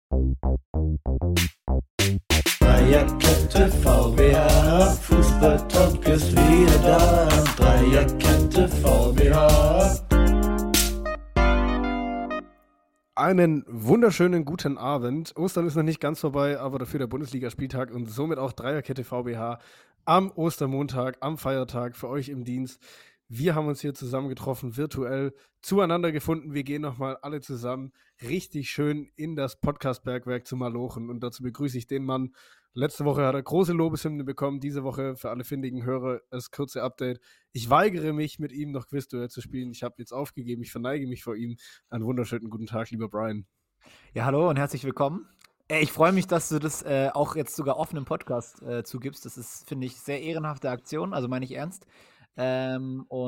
Dreierkette VBH, Fußballtalk ist wieder da. Dreierkette VBH. Einen wunderschönen guten Abend. Ostern ist noch nicht ganz vorbei, aber dafür der Bundesligaspieltag und somit auch Dreierkette VBH am Ostermontag, am Feiertag für euch im Dienst. Wir haben uns hier zusammengetroffen, virtuell zueinander gefunden. Wir gehen nochmal alle zusammen richtig schön in das Podcast-Bergwerk zu malochen. Und dazu begrüße ich den Mann. Letzte Woche hat er große Lobeshymne bekommen. Diese Woche für alle findigen Hörer das kurze Update. Ich weigere mich, mit ihm noch Quizduell zu spielen. Ich habe jetzt aufgegeben. Ich verneige mich vor ihm. Einen wunderschönen guten Tag, lieber Brian. Ja, hallo und herzlich willkommen. Ich freue mich, dass du das auch jetzt sogar offen im Podcast zugibst. Das ist, finde ich, sehr ehrenhafte Aktion, also meine ich ernst. Es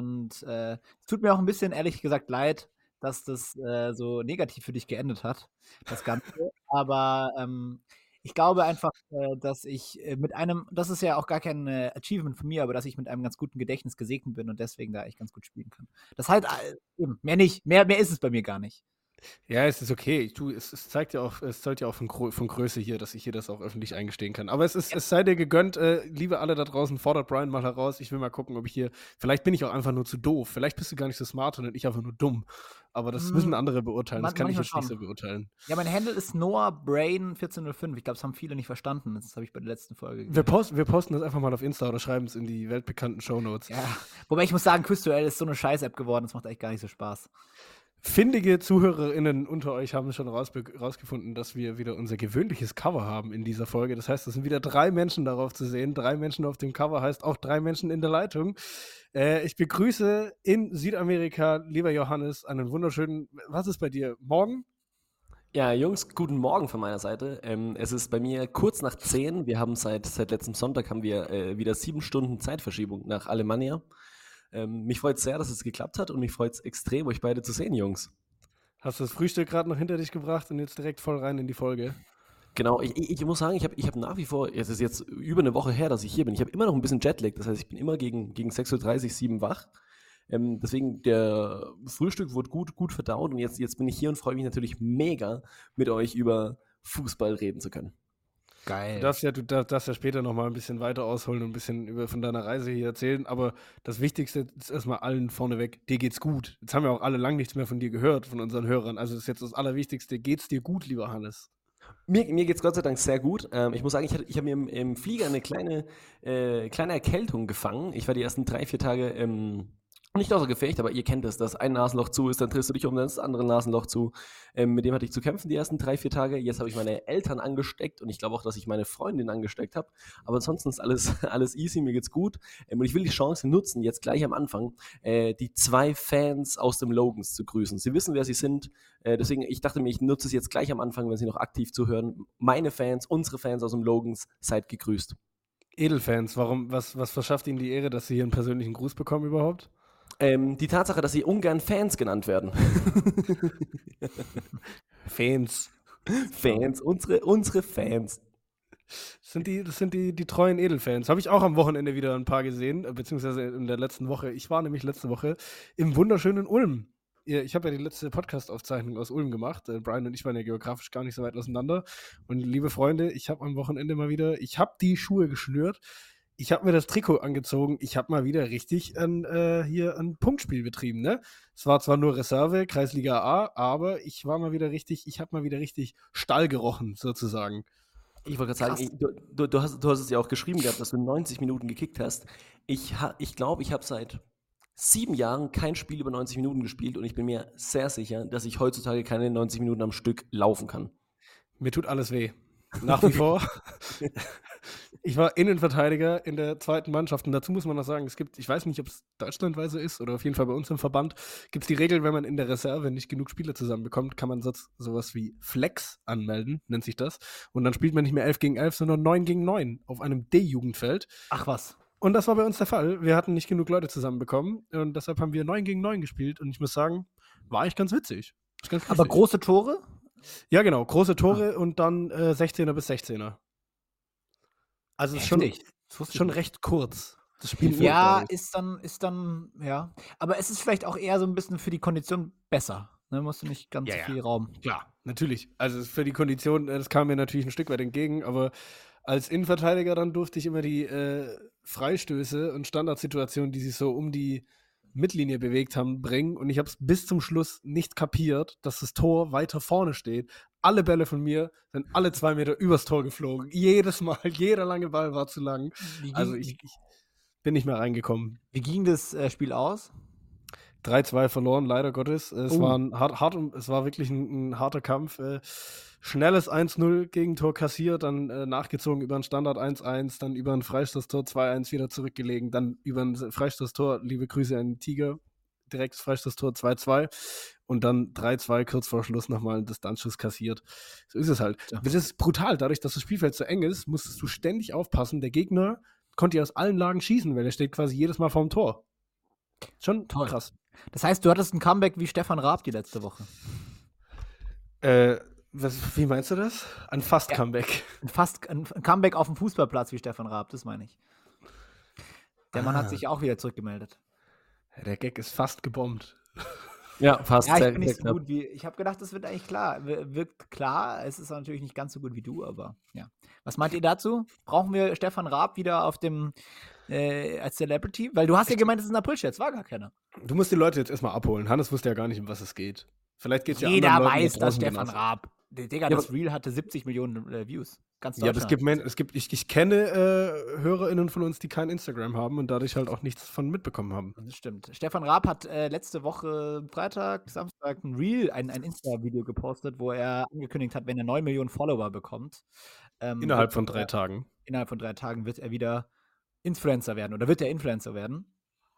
tut mir auch ein bisschen, ehrlich gesagt, leid, dass das so negativ für dich geendet hat, das Ganze. Aber ich glaube einfach, dass ich mit einem, das ist ja auch gar kein Achievement von mir, aber dass ich mit einem ganz guten Gedächtnis gesegnet bin und deswegen da echt ganz gut spielen kann. Das halt eben, mehr nicht, mehr ist es bei mir gar nicht. Ja, es ist okay. Es zeigt ja auch, es zeugt ja auch von Größe hier, dass ich hier das auch öffentlich eingestehen kann. Aber es sei dir gegönnt, liebe alle da draußen, fordert Brian mal heraus. Ich will mal gucken, ob ich hier, vielleicht bin ich auch einfach nur zu doof. Vielleicht bist du gar nicht so smart und ich einfach nur dumm. Aber das müssen andere beurteilen. Das kann ich jetzt nicht so beurteilen. Ja, mein Handle ist NoahBrain1405. Ich glaube, das haben viele nicht verstanden. Das habe ich bei der letzten Folge gesehen. Wir posten das einfach mal auf Insta oder schreiben es in die weltbekannten Shownotes. Ja, wobei ich muss sagen, Quizduell ist so eine Scheiß-App geworden. Das macht echt gar nicht so Spaß. Findige ZuhörerInnen unter euch haben schon rausgefunden, dass wir wieder unser gewöhnliches Cover haben in dieser Folge. Das heißt, es sind wieder 3 Menschen darauf zu sehen. 3 Menschen auf dem Cover heißt auch 3 Menschen in der Leitung. Ich begrüße in Südamerika, lieber Johannes, einen wunderschönen, was ist bei dir, morgen? Ja, Jungs, guten Morgen von meiner Seite. Es ist bei mir kurz nach 10. Wir haben seit letztem Sonntag haben wir wieder 7 Stunden Zeitverschiebung nach Alemannia. Mich freut es sehr, dass es geklappt hat und mich freut es extrem, euch beide zu sehen, Jungs. Hast du das Frühstück gerade noch hinter dich gebracht und jetzt direkt voll rein in die Folge? Genau, ich muss sagen, ich hab nach wie vor, es ist jetzt über eine Woche her, dass ich hier bin, ich habe immer noch ein bisschen Jetlag, das heißt, ich bin immer gegen 6:30 Uhr, 7 wach. Deswegen, der Frühstück wurde gut verdaut und jetzt bin ich hier und freue mich natürlich mega, mit euch über Fußball reden zu können. Geil. Du darfst ja später noch mal ein bisschen weiter ausholen und ein bisschen von deiner Reise hier erzählen, aber das Wichtigste ist erstmal allen vorneweg, dir geht's gut. Jetzt haben wir auch alle lang nichts mehr von dir gehört, von unseren Hörern, also das ist jetzt das Allerwichtigste. Geht's dir gut, lieber Hannes? Mir geht's Gott sei Dank sehr gut. Ich muss sagen, ich habe mir im Flieger eine kleine Erkältung gefangen. Ich war die ersten 3-4 Tage nicht außer Gefecht, aber ihr kennt es, dass ein Nasenloch zu ist, dann drehst du dich um, dann ist das andere Nasenloch zu. Mit dem hatte ich zu kämpfen die ersten 3-4 Tage. Jetzt habe ich meine Eltern angesteckt und ich glaube auch, dass ich meine Freundin angesteckt habe. Aber ansonsten ist alles easy, mir geht's gut. Und ich will die Chance nutzen, jetzt gleich am Anfang die 2 Fans aus dem Logans zu grüßen. Sie wissen, wer sie sind. Deswegen, ich dachte mir, ich nutze es jetzt gleich am Anfang, wenn sie noch aktiv zuhören. Meine Fans, unsere Fans aus dem Logans, seid gegrüßt. Edelfans, was verschafft ihnen die Ehre, dass sie hier einen persönlichen Gruß bekommen überhaupt? Die Tatsache, dass sie ungern Fans genannt werden. Fans, unsere Fans. Das sind die treuen Edelfans. Habe ich auch am Wochenende wieder ein paar gesehen, beziehungsweise in der letzten Woche. Ich war nämlich letzte Woche im wunderschönen Ulm. Ich habe ja die letzte Podcast-Aufzeichnung aus Ulm gemacht. Brian und ich waren ja geografisch gar nicht so weit auseinander. Und liebe Freunde, ich habe am Wochenende ich habe die Schuhe geschnürt. Ich habe mir das Trikot angezogen. Ich habe mal wieder richtig hier ein Punktspiel betrieben, ne? Es war zwar nur Reserve, Kreisliga A, aber ich habe mal wieder richtig Stall gerochen, sozusagen. Ich wollte gerade sagen, du hast es ja auch geschrieben gehabt, dass du 90 Minuten gekickt hast. Ich glaube, ich habe seit 7 Jahren kein Spiel über 90 Minuten gespielt und ich bin mir sehr sicher, dass ich heutzutage keine 90 Minuten am Stück laufen kann. Mir tut alles weh. Nach wie vor. Ich war Innenverteidiger in der 2. Mannschaft und dazu muss man noch sagen, ich weiß nicht, ob es deutschlandweit so ist oder auf jeden Fall bei uns im Verband, gibt es die Regel, wenn man in der Reserve nicht genug Spieler zusammenbekommt, kann man sowas wie Flex anmelden, nennt sich das. Und dann spielt man nicht mehr 11 gegen 11, sondern 9 gegen 9 auf einem D-Jugendfeld. Ach was. Und das war bei uns der Fall. Wir hatten nicht genug Leute zusammenbekommen und deshalb haben wir 9 gegen 9 gespielt und ich muss sagen, war eigentlich ganz witzig. Aber große Tore? Ja, genau. Große Tore und dann 16er bis 16er. Also es ist schon recht kurz. Das Spiel ja, ist dann, ja. Aber es ist vielleicht auch eher so ein bisschen für die Kondition besser. Ne, musst du nicht ganz Ja, so ja. viel Raum. Klar, natürlich. Also für die Kondition, das kam mir natürlich ein Stück weit entgegen, aber als Innenverteidiger dann durfte ich immer die Freistöße und Standardsituationen, die sich so um die Mittellinie bewegt haben, bringen. Und ich habe es bis zum Schluss nicht kapiert, dass das Tor weiter vorne steht. Alle Bälle von mir sind alle 2 Meter übers Tor geflogen. Jedes Mal, jeder lange Ball war zu lang. Also ich bin nicht mehr reingekommen. Wie ging das Spiel aus? 3-2 verloren, leider Gottes. Es war es war wirklich ein harter Kampf. Schnelles 1-0 Gegentor kassiert, dann nachgezogen über ein Standard 1-1, dann über ein Freistoßtor 2-1 wieder zurückgelegen, dann über ein Freistoßtor, liebe Grüße an Tiger, direkt Freistoßtor 2-2 und dann 3-2 kurz vor Schluss nochmal einen Distanzschuss kassiert. So ist es halt. Ja. Das ist brutal. Dadurch, dass das Spielfeld so eng ist, musstest du ständig aufpassen. Der Gegner konnte ja aus allen Lagen schießen, weil er steht quasi jedes Mal vorm Tor. Schon Toll. krass. Das heißt, du hattest ein Comeback wie Stefan Raab die letzte Woche. Wie meinst du das? Ein Fast-Comeback. Ein Comeback auf dem Fußballplatz wie Stefan Raab, das meine ich. Der Mann hat sich auch wieder zurückgemeldet. Der Gag ist fast gebombt. Ja, fast. Ja, ich sehr, bin nicht sehr so knapp. gut wie. Ich habe gedacht, das wird eigentlich klar. Wirkt klar. Es ist natürlich nicht ganz so gut wie du, aber ja. Was meint ihr dazu? Brauchen wir Stefan Raab wieder auf dem als Celebrity? Weil du hast ja gemeint, es ist ein April-Scherz, war gar keiner. Du musst die Leute jetzt erstmal abholen. Hannes wusste ja gar nicht, um was es geht. Vielleicht geht es ja Jeder anderen Leuten weiß, da dass draußen Stefan genauso. Raab. Digga, das Reel hatte 70 Millionen Views. Ganz Ja, aber Deutschland. ich kenne HörerInnen von uns, die kein Instagram haben und dadurch halt auch nichts von mitbekommen haben. Das stimmt. Stefan Raab hat letzte Woche Freitag, Samstag ein Reel, ein Insta-Video gepostet, wo er angekündigt hat, wenn er 9 Millionen Follower bekommt. Innerhalb von 3 Tagen. Innerhalb von 3 Tagen wird er wieder Influencer werden oder wird er Influencer werden.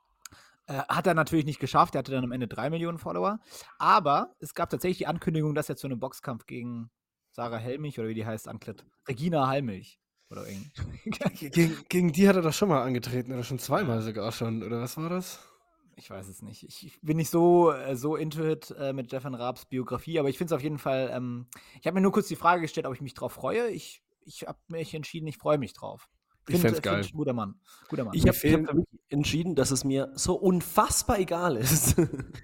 Hat er natürlich nicht geschafft, er hatte dann am Ende 3 Millionen Follower. Aber es gab tatsächlich die Ankündigung, dass er zu einem Boxkampf gegen Sarah Hellmich oder wie die heißt, antritt. Regina Hellmich. Oder irgendwie. Gegen die hat er doch schon mal angetreten, oder schon zweimal sogar schon, oder was war das? Ich weiß es nicht. Ich bin nicht so into it mit Stefan Raabs Biografie, aber ich finde es auf jeden Fall, ich habe mir nur kurz die Frage gestellt, ob ich mich drauf freue. Ich habe mich entschieden, ich freue mich drauf. Ich fände es geil. Guter Mann. Guter Mann. Ich habe für mich entschieden, dass es mir so unfassbar egal ist.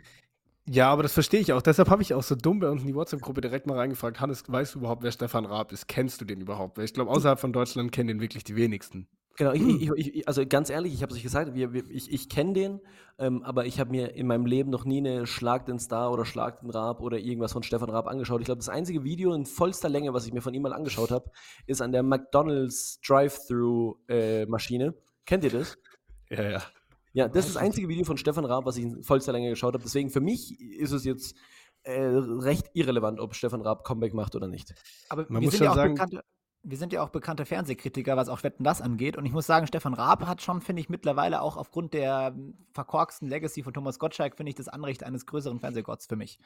Ja, aber das verstehe ich auch. Deshalb habe ich auch so dumm bei uns in die WhatsApp-Gruppe direkt mal reingefragt, Hannes, weißt du überhaupt, wer Stefan Raab ist? Kennst du den überhaupt? Weil ich glaube, außerhalb von Deutschland kennen den wirklich die wenigsten. Genau, also ganz ehrlich, ich habe es euch gesagt, ich kenne den, aber ich habe mir in meinem Leben noch nie eine Schlag den Star oder Schlag den Raab oder irgendwas von Stefan Raab angeschaut. Ich glaube, das einzige Video in vollster Länge, was ich mir von ihm mal angeschaut habe, ist an der McDonald's Drive-Thru-Maschine. Kennt ihr das? Ja, ja. Ja, das ist das einzige Video von Stefan Raab, was ich in vollster Länge geschaut habe. Deswegen für mich ist es jetzt recht irrelevant, ob Stefan Raab Comeback macht oder nicht. Aber Man wir muss sind ja schon auch sagen, wir sind ja auch bekannte Fernsehkritiker, was auch Wetten, das angeht. Und ich muss sagen, Stefan Raab hat schon, finde ich, mittlerweile auch aufgrund der verkorksten Legacy von Thomas Gottschalk, finde ich, das Anrecht eines größeren Fernsehgotts für mich.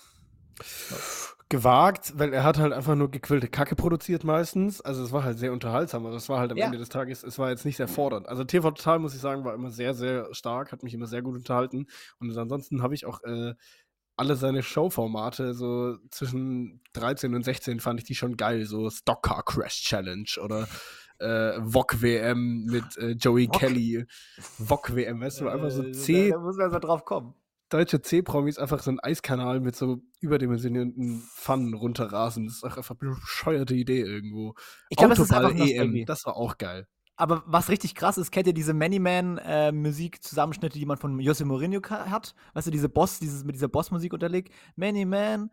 gewagt, weil er hat halt einfach nur gequillte Kacke produziert meistens. Also es war halt sehr unterhaltsam, aber es war halt am Ja. Ende des Tages, es war jetzt nicht sehr fordernd. Also TV Total, muss ich sagen, war immer sehr, sehr stark, hat mich immer sehr gut unterhalten. Und ansonsten habe ich auch alle seine Showformate, so zwischen 13 und 16 fand ich die schon geil. So Stockcar Crash Challenge oder VOG WM mit Joey VOG? Kelly. VOG WM, weißt du, einfach so Da muss man erst mal drauf kommen. deutsche C-Promis einfach so einen Eiskanal mit so überdimensionierten Pfannen runterrasen. Das ist auch einfach eine bescheuerte Idee irgendwo. Ich glaube, das ist einfach Autoball-EM, Nostalgie. das war auch geil. Aber was richtig krass ist, kennt ihr diese Many-Man-Musik-Zusammenschnitte, die man von Jose Mourinho hat? Weißt du, mit dieser Boss-Musik unterlegt? Many-Man,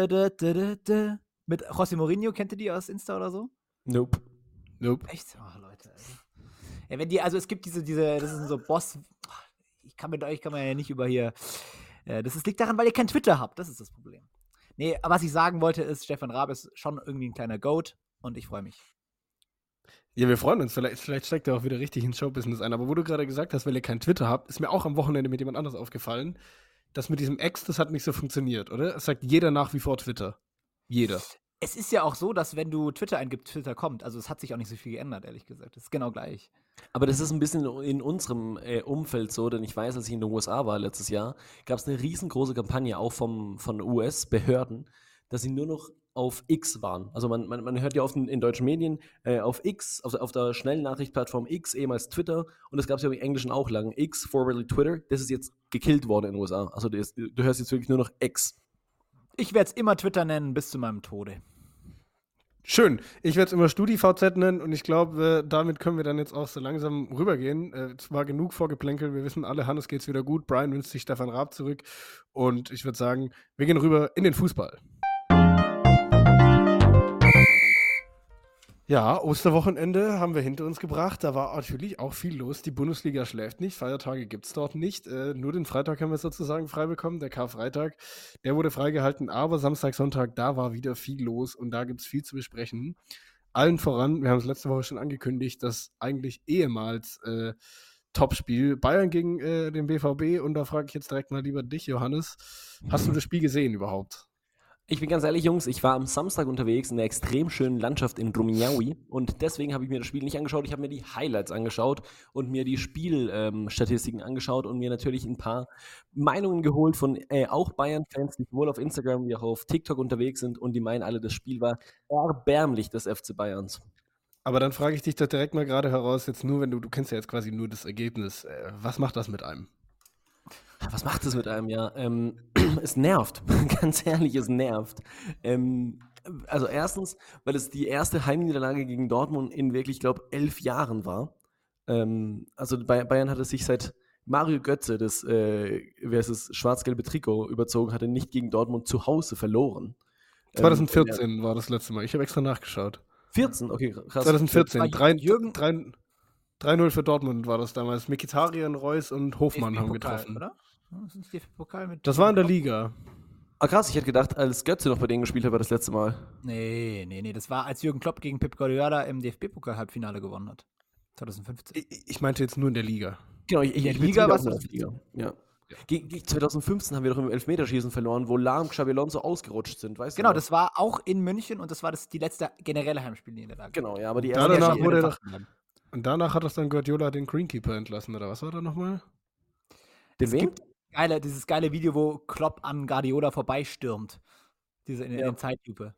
mit Jose Mourinho, kennt ihr die aus Insta oder so? Nope. Nope. Echt? Oh, Leute. Ja, also es gibt diese, das ist so Boss. Mit euch kann man ja nicht über hier. Liegt daran, weil ihr kein Twitter habt. Das ist das Problem. Nee, aber was ich sagen wollte, ist, Stefan Raab ist schon irgendwie ein kleiner Goat und ich freue mich. Ja, wir freuen uns. Vielleicht steigt er auch wieder richtig ins Showbusiness ein. Aber wo du gerade gesagt hast, weil ihr kein Twitter habt, ist mir auch am Wochenende mit jemand anders aufgefallen, dass mit diesem X, das hat nicht so funktioniert, oder? Es sagt jeder nach wie vor Twitter. Jeder. Es ist ja auch so, dass wenn du Twitter eingibst, Twitter kommt. Also es hat sich auch nicht so viel geändert, ehrlich gesagt. Es ist genau gleich. Aber das ist ein bisschen in unserem Umfeld so, denn ich weiß, als ich in den USA war letztes Jahr, gab es eine riesengroße Kampagne auch von US-Behörden, dass sie nur noch auf X waren. Also man hört ja oft in deutschen Medien auf X, auf der Schnellnachrichtplattform X, ehemals Twitter, und das gab es ja im Englischen auch lang. X, formerly Twitter, das ist jetzt gekillt worden in den USA. Also du hörst jetzt wirklich nur noch X. Ich werde es immer Twitter nennen, bis zu meinem Tode. Schön. Ich werde es immer StudiVZ nennen und ich glaube, damit können wir dann jetzt auch so langsam rübergehen. Es war genug Vorgeplänkel. Wir wissen alle, Hannes geht's wieder gut. Brian wünscht sich Stefan Raab zurück. Und ich würde sagen, wir gehen rüber in den Fußball. Ja, Osterwochenende haben wir hinter uns gebracht. Da war natürlich auch viel los. Die Bundesliga schläft nicht. Feiertage gibt es dort nicht. Nur den Freitag haben wir sozusagen frei bekommen. Der Karfreitag, der wurde freigehalten. Aber Samstag, Sonntag, da war wieder viel los. Und da gibt es viel zu besprechen. Allen voran, wir haben es letzte Woche schon angekündigt, das eigentlich ehemals Topspiel Bayern gegen den BVB. Und da frage ich jetzt direkt mal lieber dich, Johannes. Hast du das Spiel gesehen überhaupt? Ich bin ganz ehrlich, Jungs, ich war am Samstag unterwegs in einer extrem schönen Landschaft in Rumiaui und deswegen habe ich mir das Spiel nicht angeschaut. Ich habe mir die Highlights angeschaut und mir die Spielstatistiken angeschaut und mir natürlich ein paar Meinungen geholt von auch Bayern-Fans, die sowohl auf Instagram wie auch auf TikTok unterwegs sind und die meinen alle, das Spiel war erbärmlich des FC Bayerns. Aber dann frage ich dich doch direkt mal gerade heraus, jetzt nur, wenn du kennst ja jetzt quasi nur das Ergebnis, was macht das mit einem? Was macht das mit einem, ja? Es nervt, ganz ehrlich, es nervt. Also erstens, weil es die erste Heimniederlage gegen Dortmund in wirklich, ich glaube, 11 Jahren war. Also Bayern hatte sich seit Mario Götze das schwarz-gelbe Trikot überzogen, hatte nicht gegen Dortmund zu Hause verloren. 2014 war das letzte Mal, ich habe extra nachgeschaut. 14, okay, krass. 2014, Jürgen 3-0 für Dortmund war das damals. Mkhitaryan, Reus und Hofmann haben getroffen. Oder? Das ist DFB-Pokal mit. Das war in der Liga. Ah, krass, ich hätte gedacht, als Götze noch bei denen gespielt hat, war das letzte Mal. Nee. Das war, als Jürgen Klopp gegen Pep Guardiola im DFB-Pokal-Halbfinale gewonnen hat. 2015. Ich meinte jetzt nur in der Liga. Genau, In der Liga war es das. Ja. Gegen 2015 haben wir doch im Elfmeterschießen verloren, wo Lahm und Xabi Alonso ausgerutscht sind, weißt du? Genau, das war auch in München und das war die letzte generelle Heimspielniederlage. Genau, ja, aber die Danach erste wurde doch, und danach hat das dann Guardiola den Greenkeeper entlassen, oder was war da nochmal? Den wen? Dieses geile Video, wo Klopp an Guardiola vorbeistürmt. In Zeitlupe.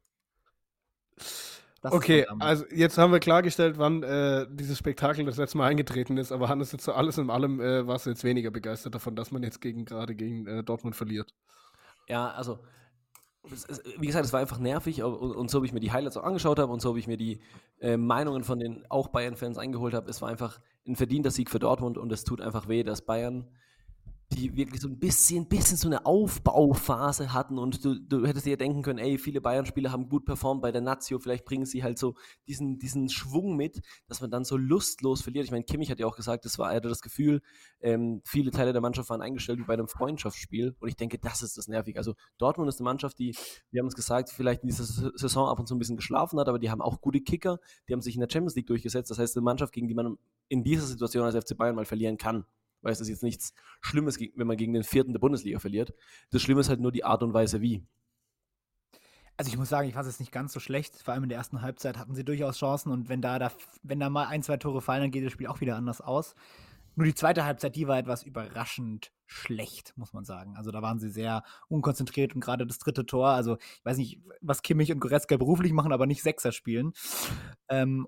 Okay, also jetzt haben wir klargestellt, wann dieses Spektakel das letzte Mal eingetreten ist, aber Hannes, jetzt so alles in allem warst du jetzt weniger begeistert davon, dass man jetzt gerade gegen Dortmund verliert. Ja, also wie gesagt, es war einfach nervig und so, wie ich mir die Highlights auch angeschaut habe und so, wie ich mir die Meinungen von den auch Bayern-Fans eingeholt habe, es war einfach ein verdienter Sieg für Dortmund und es tut einfach weh, dass Bayern die wirklich so ein bisschen so eine Aufbauphase hatten und du hättest dir ja denken können, ey, viele Bayern-Spieler haben gut performt bei der Nazio, vielleicht bringen sie halt so diesen Schwung mit, dass man dann so lustlos verliert. Ich meine, Kimmich hat ja auch gesagt, er hatte das Gefühl, viele Teile der Mannschaft waren eingestellt wie bei einem Freundschaftsspiel und ich denke, das ist das nervig. Also Dortmund ist eine Mannschaft, die, wir haben es gesagt, vielleicht in dieser Saison ab und zu ein bisschen geschlafen hat, aber die haben auch gute Kicker, die haben sich in der Champions League durchgesetzt. Das heißt, eine Mannschaft, gegen die man in dieser Situation als FC Bayern mal verlieren kann. Weil es ist jetzt nichts Schlimmes, wenn man gegen den 4. der Bundesliga verliert. Das Schlimme ist halt nur die Art und Weise, wie. Also ich muss sagen, ich fand es nicht ganz so schlecht. Vor allem in der ersten Halbzeit hatten sie durchaus Chancen und wenn da mal 1-2 Tore fallen, dann geht das Spiel auch wieder anders aus. Nur die zweite Halbzeit, die war etwas überraschend schlecht, muss man sagen. Also da waren sie sehr unkonzentriert und gerade das dritte Tor, also ich weiß nicht, was Kimmich und Goretzka beruflich machen, aber nicht Sechser spielen. Es ging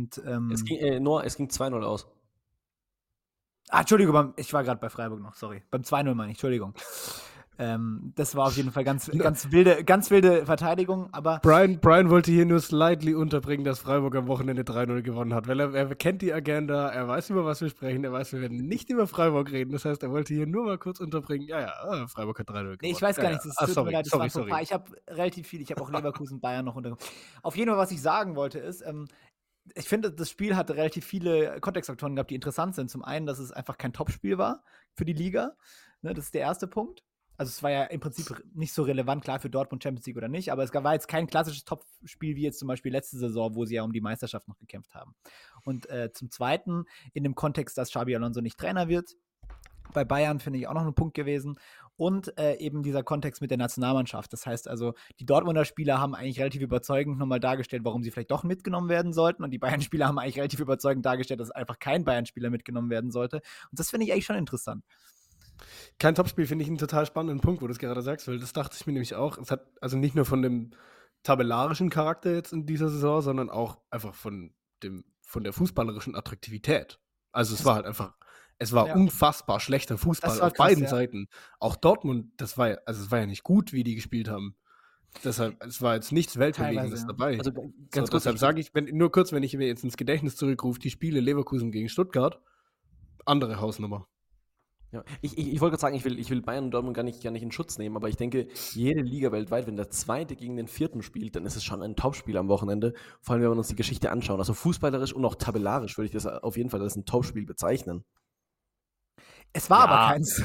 2-0 aus. Entschuldigung, ich war gerade bei Freiburg noch, sorry. Beim 2-0 meine ich, Entschuldigung. Das war auf jeden Fall ganz wilde Verteidigung, aber Brian wollte hier nur slightly unterbringen, dass Freiburg am Wochenende 3-0 gewonnen hat, weil er kennt die Agenda, er weiß, über was wir sprechen, er weiß, wir werden nicht über Freiburg reden, das heißt, er wollte hier nur mal kurz unterbringen, Freiburg hat 3-0 gewonnen. Nee, ich weiß gar nicht, das tut mir leid, das war vorbei. Ich habe relativ viel, ich habe auch Leverkusen, Bayern noch untergebracht. Auf jeden Fall, was ich sagen wollte, ist, ich finde, das Spiel hatte relativ viele Kontextfaktoren gehabt, die interessant sind. Zum einen, dass es einfach kein Topspiel war für die Liga. Ne, das ist der erste Punkt. Also es war ja im Prinzip nicht so relevant, klar für Dortmund Champions League oder nicht, aber es war jetzt kein klassisches Topspiel wie jetzt zum Beispiel letzte Saison, wo sie ja um die Meisterschaft noch gekämpft haben. Und zum Zweiten, in dem Kontext, dass Xabi Alonso nicht Trainer wird, bei Bayern finde ich auch noch ein Punkt gewesen. Und eben dieser Kontext mit der Nationalmannschaft. Das heißt also, die Dortmunder Spieler haben eigentlich relativ überzeugend nochmal dargestellt, warum sie vielleicht doch mitgenommen werden sollten. Und die Bayern-Spieler haben eigentlich relativ überzeugend dargestellt, dass einfach kein Bayern-Spieler mitgenommen werden sollte. Und das finde ich eigentlich schon interessant. Kein Topspiel finde ich einen total spannenden Punkt, wo du es gerade sagst, weil das dachte ich mir nämlich auch. Es hat also nicht nur von dem tabellarischen Charakter jetzt in dieser Saison, sondern auch einfach von der fußballerischen Attraktivität. Also es war halt einfach, es war unfassbar schlechter Fußball auf beiden Seiten. Auch Dortmund, es war ja nicht gut, wie die gespielt haben. Deshalb, es war jetzt nichts Weltbewegendes Teilweise, ja. dabei. Also So, ganz kurz, deshalb sage ich, wenn ich mir jetzt ins Gedächtnis zurückrufe, die Spiele Leverkusen gegen Stuttgart, andere Hausnummer. ja, ich wollte gerade sagen, ich will Bayern und Dortmund gar nicht in Schutz nehmen, aber ich denke, jede Liga weltweit, wenn der Zweite gegen den Vierten spielt, dann ist es schon ein Topspiel am Wochenende. Vor allem, wenn wir uns die Geschichte anschauen. Also fußballerisch und auch tabellarisch würde ich das auf jeden Fall als ein Topspiel bezeichnen. Es war Ja. aber keins.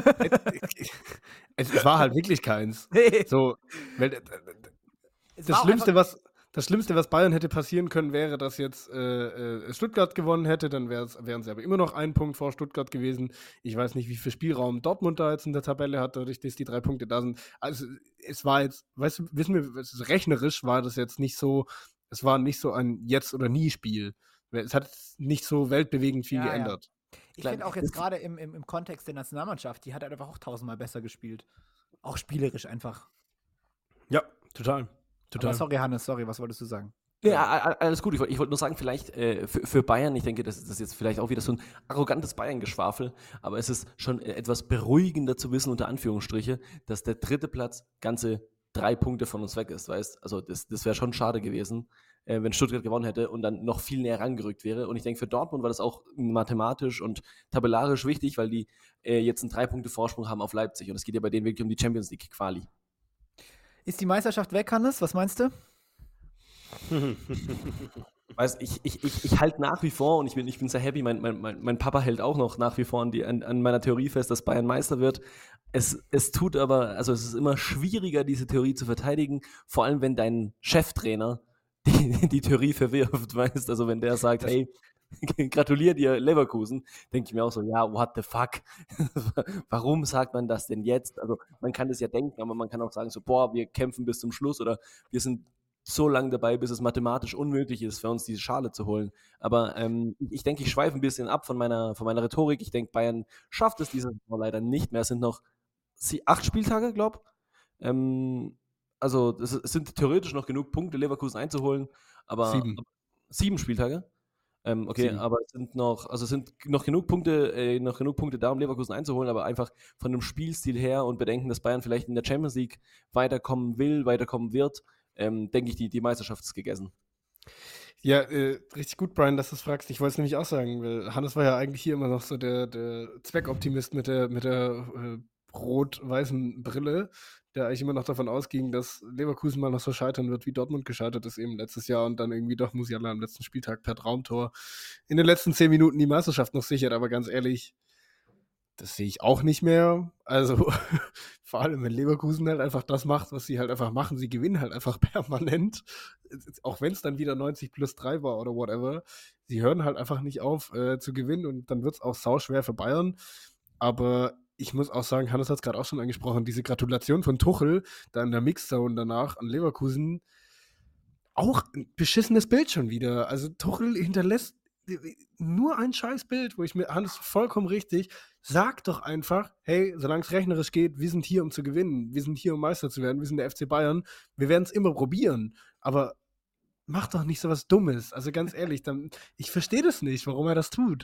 Es war halt wirklich keins. Nee. So, weil, Es das war auch Schlimmste, was Bayern hätte passieren können, wäre, dass jetzt Stuttgart gewonnen hätte. Dann wären sie aber immer noch einen Punkt vor Stuttgart gewesen. Ich weiß nicht, wie viel Spielraum Dortmund da jetzt in der Tabelle hat, dadurch, dass die 3 Punkte da sind. Also es war jetzt, wissen wir, rechnerisch war das jetzt nicht so, es war nicht so ein Jetzt- oder Nie-Spiel. Es hat nicht so weltbewegend viel Ja, ja. geändert. Ich finde auch jetzt gerade im Kontext der Nationalmannschaft, die hat halt einfach auch 1000-mal besser gespielt. Auch spielerisch einfach. Ja, total. Aber sorry, Hannes, was wolltest du sagen? Ja, alles gut. Ich wollte nur sagen, vielleicht für Bayern, ich denke, das ist jetzt vielleicht auch wieder so ein arrogantes Bayern-Geschwafel, aber es ist schon etwas beruhigender zu wissen, unter Anführungsstriche, dass der 3. Platz ganze 3 Punkte von uns weg ist, weißt? Also das wäre schon schade gewesen, wenn Stuttgart gewonnen hätte und dann noch viel näher rangerückt wäre. Und ich denke, für Dortmund war das auch mathematisch und tabellarisch wichtig, weil die jetzt einen 3 Punkte Vorsprung haben auf Leipzig und es geht ja bei denen wirklich um die Champions League Quali. Ist die Meisterschaft weg, Hannes? Was meinst du? Weißt, ich halte nach wie vor und ich bin sehr happy, mein Papa hält auch noch nach wie vor an meiner Theorie fest, dass Bayern Meister wird. Es tut aber, also es ist immer schwieriger, diese Theorie zu verteidigen, vor allem wenn dein Cheftrainer die Theorie verwirft, weißt, also wenn der sagt, hey, gratulier dir Leverkusen, denke ich mir auch so, ja, what the fuck, warum sagt man das denn jetzt? Also man kann das ja denken, aber man kann auch sagen so, boah, wir kämpfen bis zum Schluss oder wir sind so lange dabei, bis es mathematisch unmöglich ist, für uns diese Schale zu holen. Aber ich denke, ich schweife ein bisschen ab von meiner Rhetorik. Ich denke, Bayern schafft es diese Saison leider nicht mehr. Es sind noch 8 Spieltage, glaube ich. Also es sind theoretisch noch genug Punkte, Leverkusen einzuholen, aber 7. 7 Spieltage. Okay, 7. aber es sind noch genug Punkte da, um Leverkusen einzuholen, aber einfach von dem Spielstil her und bedenken, dass Bayern vielleicht in der Champions League weiterkommen wird, denke ich, die Meisterschaft ist gegessen. Ja, richtig gut, Brian, dass du es fragst. Ich wollte es nämlich auch sagen, weil Hannes war ja eigentlich hier immer noch so der Zweckoptimist mit der rot-weißen Brille, der eigentlich immer noch davon ausging, dass Leverkusen mal noch so scheitern wird, wie Dortmund gescheitert ist eben letztes Jahr und dann irgendwie doch Musiala am letzten Spieltag per Traumtor in den letzten 10 Minuten die Meisterschaft noch sichert. Aber ganz ehrlich, das sehe ich auch nicht mehr. Also vor allem, wenn Leverkusen halt einfach das macht, was sie halt einfach machen. Sie gewinnen halt einfach permanent. Auch wenn es dann wieder 90+3 war oder whatever. Sie hören halt einfach nicht auf zu gewinnen und dann wird es auch sauschwer für Bayern. Aber ich muss auch sagen, Hannes hat es gerade auch schon angesprochen, diese Gratulation von Tuchel da in der Mixzone danach an Leverkusen, auch ein beschissenes Bild schon wieder. Also Tuchel hinterlässt nur ein scheiß Bild, wo ich mir, Hannes, vollkommen richtig, sag doch einfach, hey, solange es rechnerisch geht, wir sind hier, um zu gewinnen, wir sind hier, um Meister zu werden, wir sind der FC Bayern, wir werden es immer probieren, aber mach doch nicht so was Dummes, also ganz ehrlich, ich verstehe das nicht, warum er das tut.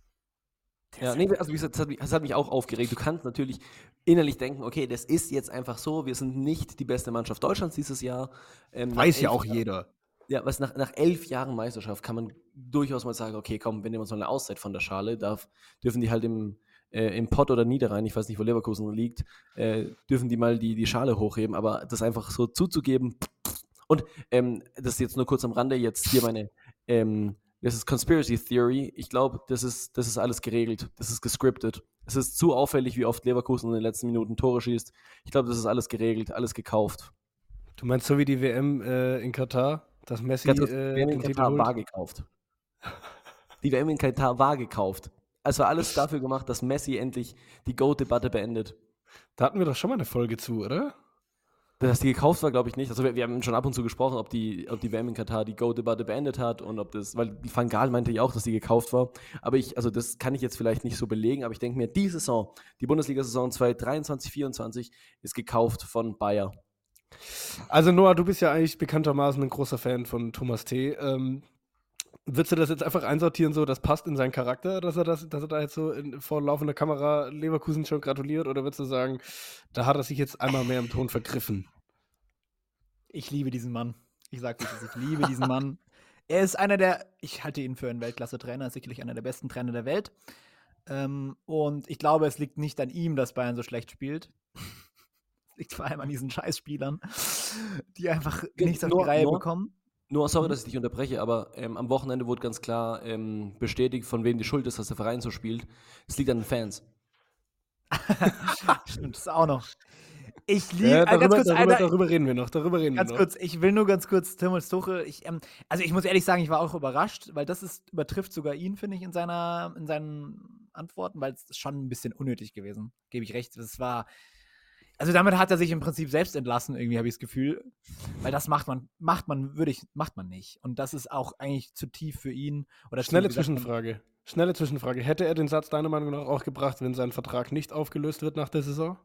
Ja, nee, also wie gesagt, das hat mich auch aufgeregt. Du kannst natürlich innerlich denken, okay, das ist jetzt einfach so, wir sind nicht die beste Mannschaft Deutschlands dieses Jahr. Weiß ja auch jeder. Ja, nach 11 Jahren Meisterschaft kann man durchaus mal sagen, okay, komm, wir nehmen uns mal eine Auszeit von der Schale, dürfen die halt im Pott oder Niederrhein, ich weiß nicht, wo Leverkusen liegt, dürfen die mal die Schale hochheben, aber das einfach so zuzugeben und das ist jetzt nur kurz am Rande, jetzt hier meine, das ist Conspiracy Theory, ich glaube, das ist alles geregelt, das ist gescriptet, es ist zu auffällig, wie oft Leverkusen in den letzten Minuten Tore schießt, ich glaube, das ist alles geregelt, alles gekauft. Du meinst so wie die WM in Katar? Dass Messi die WM in Katar war gekauft. Die WM in Katar war gekauft. Es war alles dafür gemacht, dass Messi endlich die GOAT-Debatte beendet. Da hatten wir doch schon mal eine Folge zu, oder? Dass die gekauft war, glaube ich nicht. Also wir haben schon ab und zu gesprochen, ob die WM in Katar die GOAT-Debatte beendet hat und ob das, weil Van Gaal meinte ja auch, dass die gekauft war. Aber das kann ich jetzt vielleicht nicht so belegen, aber ich denke mir, die Saison, die Bundesliga-Saison 2023/24 ist gekauft von Bayer. Also Noah, du bist ja eigentlich bekanntermaßen ein großer Fan von Thomas T. Würdest du das jetzt einfach einsortieren, so das passt in seinen Charakter, dass er da jetzt so vor laufender Kamera Leverkusen schon gratuliert? Oder würdest du sagen, da hat er sich jetzt einmal mehr im Ton vergriffen? Ich liebe diesen Mann. Ich sag dir das, ich liebe diesen Mann. Er ist ich halte ihn für einen Weltklasse-Trainer, sicherlich einer der besten Trainer der Welt. Und ich glaube, es liegt nicht an ihm, dass Bayern so schlecht spielt. Es liegt vor allem an diesen Scheißspielern, die einfach nichts auf die Reihe bekommen. Nur, sorry, dass ich dich unterbreche, aber am Wochenende wurde ganz klar bestätigt, von wem die Schuld ist, dass der Verein so spielt. Es liegt an den Fans. Stimmt, das auch noch. Ich liebe, darüber reden wir noch. Kurz, ich will nur ganz kurz Thomas Tuchel. Also ich muss ehrlich sagen, ich war auch überrascht, weil übertrifft sogar ihn, finde ich, in seinen Antworten, weil es ist schon ein bisschen unnötig gewesen. Gebe ich recht. Also damit hat er sich im Prinzip selbst entlassen, irgendwie habe ich das Gefühl. Weil das macht man nicht. Und das ist auch eigentlich zu tief für ihn. Schnelle Zwischenfrage. Hätte er den Satz deiner Meinung nach auch gebracht, wenn sein Vertrag nicht aufgelöst wird nach der Saison?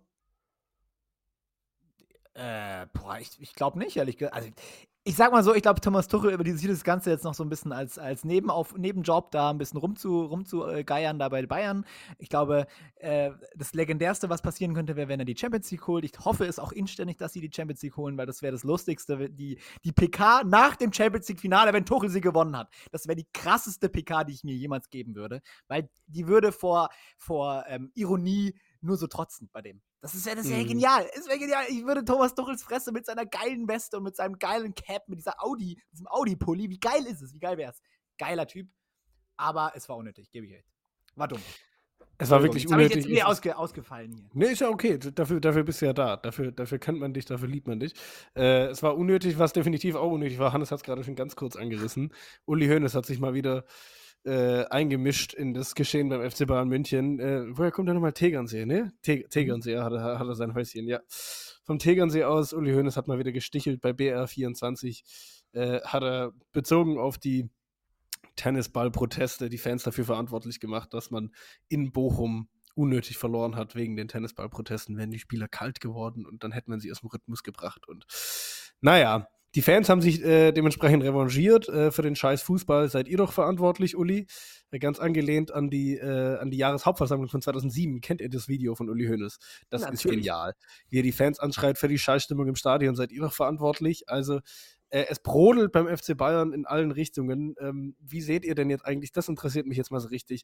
Ich glaube nicht, ehrlich gesagt. Also, ich sag mal so, ich glaube, Thomas Tuchel sieht das Ganze jetzt noch so ein bisschen als Nebenjob da ein bisschen rumzugeiern da bei Bayern. Ich glaube, das Legendärste, was passieren könnte, wäre, wenn er die Champions League holt. Ich hoffe es auch inständig, dass sie die Champions League holen, weil das wäre das Lustigste. Die PK nach dem Champions League-Finale, wenn Tuchel sie gewonnen hat. Das wäre die krasseste PK, die ich mir jemals geben würde. Weil die würde vor Ironie nur so trotzen bei dem. Das wäre genial. Es wäre genial. Ich würde Thomas Tuchels Fresse mit seiner geilen Weste und mit seinem geilen Cap, mit diesem Audi-Pulli. Wie geil ist es? Wie geil wäre es? Geiler Typ. Aber es war unnötig, gebe ich recht. War dumm. Es war wirklich unnötig. Jetzt ausgefallen hier. Nee, ist ja okay. Dafür bist du ja da. Dafür kennt man dich, dafür liebt man dich. Es war unnötig, was definitiv auch unnötig war. Hannes hat es gerade schon ganz kurz angerissen. Uli Hoeneß hat sich mal wieder eingemischt in das Geschehen beim FC Bayern München. Woher kommt der nochmal? Tegernsee, ne? Tegernsee hat er sein Häuschen, ja. Vom Tegernsee aus, Uli Hoeneß hat mal wieder gestichelt bei BR24. Hat er bezogen auf die Tennisball-Proteste die Fans dafür verantwortlich gemacht, dass man in Bochum unnötig verloren hat wegen den Tennisball-Protesten, wären die Spieler kalt geworden und dann hätte man sie aus dem Rhythmus gebracht. Und naja, die Fans haben sich dementsprechend revanchiert. Für den scheiß Fußball seid ihr doch verantwortlich, Uli. Ganz angelehnt an die Jahreshauptversammlung von 2007. Kennt ihr das Video von Uli Hoeneß? Das ist genial. Wie er die Fans anschreit für die Scheißstimmung im Stadion, seid ihr doch verantwortlich. Also es brodelt beim FC Bayern in allen Richtungen. Wie seht ihr denn jetzt eigentlich, das interessiert mich jetzt mal so richtig,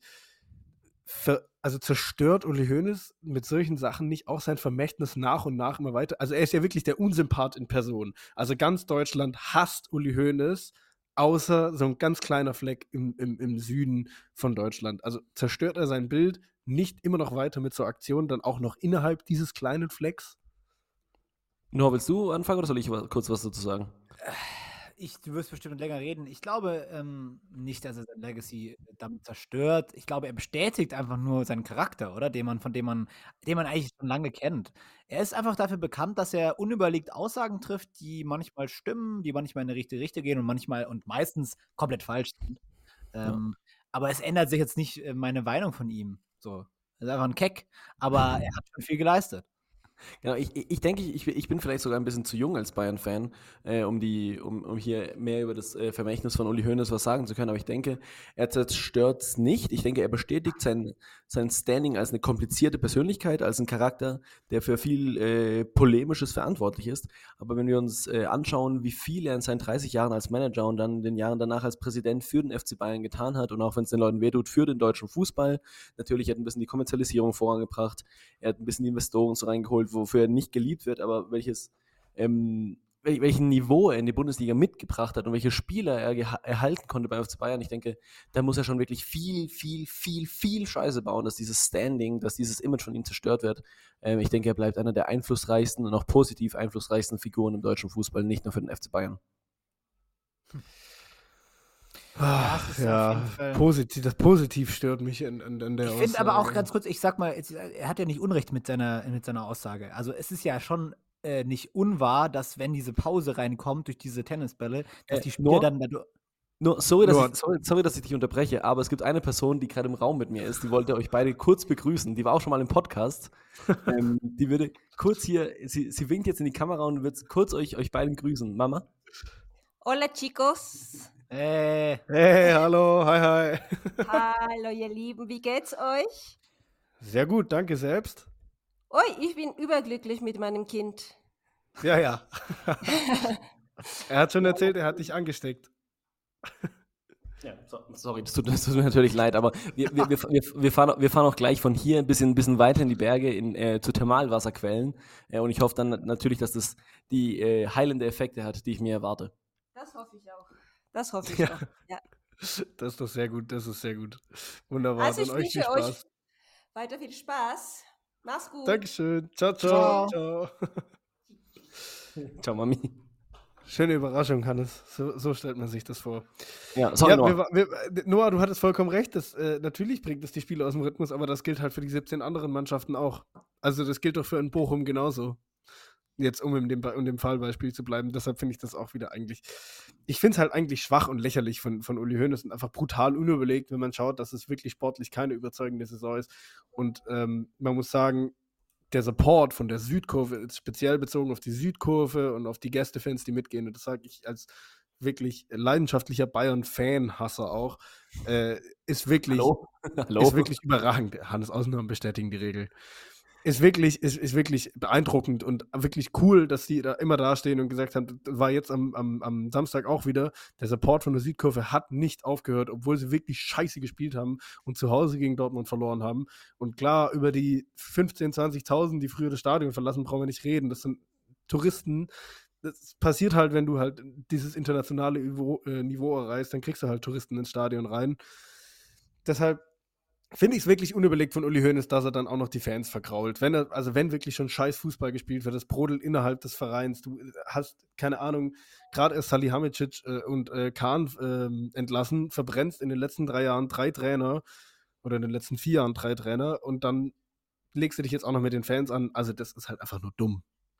zerstört Uli Hoeneß mit solchen Sachen nicht auch sein Vermächtnis nach und nach immer weiter? Also er ist ja wirklich der Unsympath in Person. Also ganz Deutschland hasst Uli Hoeneß, außer so ein ganz kleiner Fleck im Süden von Deutschland. Also zerstört er sein Bild nicht immer noch weiter mit so Aktionen, dann auch noch innerhalb dieses kleinen Flecks? Noah, willst du anfangen oder soll ich kurz was dazu sagen? Du wirst bestimmt länger reden. Ich glaube nicht, dass er sein Legacy damit zerstört. Ich glaube, er bestätigt einfach nur seinen Charakter, oder? Den man eigentlich schon lange kennt. Er ist einfach dafür bekannt, dass er unüberlegt Aussagen trifft, die manchmal stimmen, die manchmal in eine richtige Richtung gehen und meistens komplett falsch sind. Aber es ändert sich jetzt nicht meine Meinung von ihm. So. Er ist einfach ein Keck, aber er hat schon viel geleistet. Genau, ich denke, ich bin vielleicht sogar ein bisschen zu jung als Bayern-Fan, um hier mehr über das Vermächtnis von Uli Hoeneß was sagen zu können, aber ich denke, er zerstört es nicht. Ich denke, er bestätigt sein Standing als eine komplizierte Persönlichkeit, als ein Charakter, der für viel Polemisches verantwortlich ist. Aber wenn wir uns anschauen, wie viel er in seinen 30 Jahren als Manager und dann in den Jahren danach als Präsident für den FC Bayern getan hat und auch wenn es den Leuten wehtut, für den deutschen Fußball, natürlich hat er ein bisschen die Kommerzialisierung vorangebracht, er hat ein bisschen die Investoren so reingeholt, wofür er nicht geliebt wird, aber welchen Niveau er in die Bundesliga mitgebracht hat und welche Spieler er erhalten konnte bei FC Bayern, ich denke, da muss er schon wirklich viel Scheiße bauen, dass dieses Standing, dass dieses Image von ihm zerstört wird. Ich denke, er bleibt einer der einflussreichsten und auch positiv einflussreichsten Figuren im deutschen Fußball, nicht nur für den FC Bayern. Das Positiv stört mich an der Aussage. Ich finde aber auch ganz kurz, ich sag mal, er hat ja nicht Unrecht mit seiner Aussage. Also es ist ja schon nicht unwahr, dass wenn diese Pause reinkommt durch diese Tennisbälle, dass die Spieler dann dadurch... Sorry, dass ich dich unterbreche, aber es gibt eine Person, die gerade im Raum mit mir ist, die wollte euch beide kurz begrüßen. Die war auch schon mal im Podcast. Die würde kurz hier, sie winkt jetzt in die Kamera und wird kurz euch beiden grüßen. Mama? Hola, chicos. Hey, hallo, hi. Hallo, ihr Lieben, wie geht's euch? Sehr gut, danke selbst. Ui, ich bin überglücklich mit meinem Kind. Ja. Er hat schon erzählt, er hat dich angesteckt. Ja, sorry, das tut mir natürlich leid, aber wir fahren auch gleich von hier ein bisschen weiter in die Berge zu Thermalwasserquellen. Und ich hoffe dann natürlich, dass das die heilende Effekte hat, die ich mir erwarte. Das hoffe ich auch. Das hoffe ich Ja. auch. Ja. Das ist doch sehr gut, das ist sehr gut. Wunderbar, Also ich dann euch viel wünsche euch Spaß. weiter viel Spaß. Mach's gut. Dankeschön. Ciao, ciao. Ciao. Ciao, Mami. Schöne Überraschung, Hannes. So stellt man sich das vor. Ja, sorry, Ja, Noah. Noah, du hattest vollkommen recht. Natürlich bringt es die Spiele aus dem Rhythmus, aber das gilt halt für die 17 anderen Mannschaften auch. Also das gilt doch für einen Bochum genauso. Jetzt, um in dem Fallbeispiel zu bleiben. Deshalb finde ich das auch wieder eigentlich. Ich finde es halt eigentlich schwach und lächerlich von Uli Hoeneß und einfach brutal unüberlegt, wenn man schaut, dass es wirklich sportlich keine überzeugende Saison ist. Und man muss sagen, der Support von der Südkurve ist speziell bezogen auf die Südkurve und auf die Gästefans, die mitgehen. Und das sage ich als wirklich leidenschaftlicher Bayern-Fan-Hasser auch. Ist wirklich überragend. Hannes Ausnahmen bestätigen die Regel. Ist wirklich beeindruckend und wirklich cool, dass die da immer dastehen und gesagt haben, das war jetzt am Samstag auch wieder, der Support von der Südkurve hat nicht aufgehört, obwohl sie wirklich scheiße gespielt haben und zu Hause gegen Dortmund verloren haben. Und klar, über die 15.000, 20.000, die früher das Stadion verlassen, brauchen wir nicht reden. Das sind Touristen. Das passiert halt, wenn du halt dieses internationale Niveau erreichst, dann kriegst du halt Touristen ins Stadion rein. Deshalb finde ich es wirklich unüberlegt von Uli Hoeneß, dass er dann auch noch die Fans vergrault. Wenn wirklich schon scheiß Fußball gespielt wird, das brodelt innerhalb des Vereins. Du hast, keine Ahnung, gerade erst Salihamidzic und Kahn entlassen, verbrennst in den letzten 3 Jahren 3 Trainer oder in den letzten 4 Jahren 3 Trainer und dann legst du dich jetzt auch noch mit den Fans an. Also das ist halt einfach nur dumm.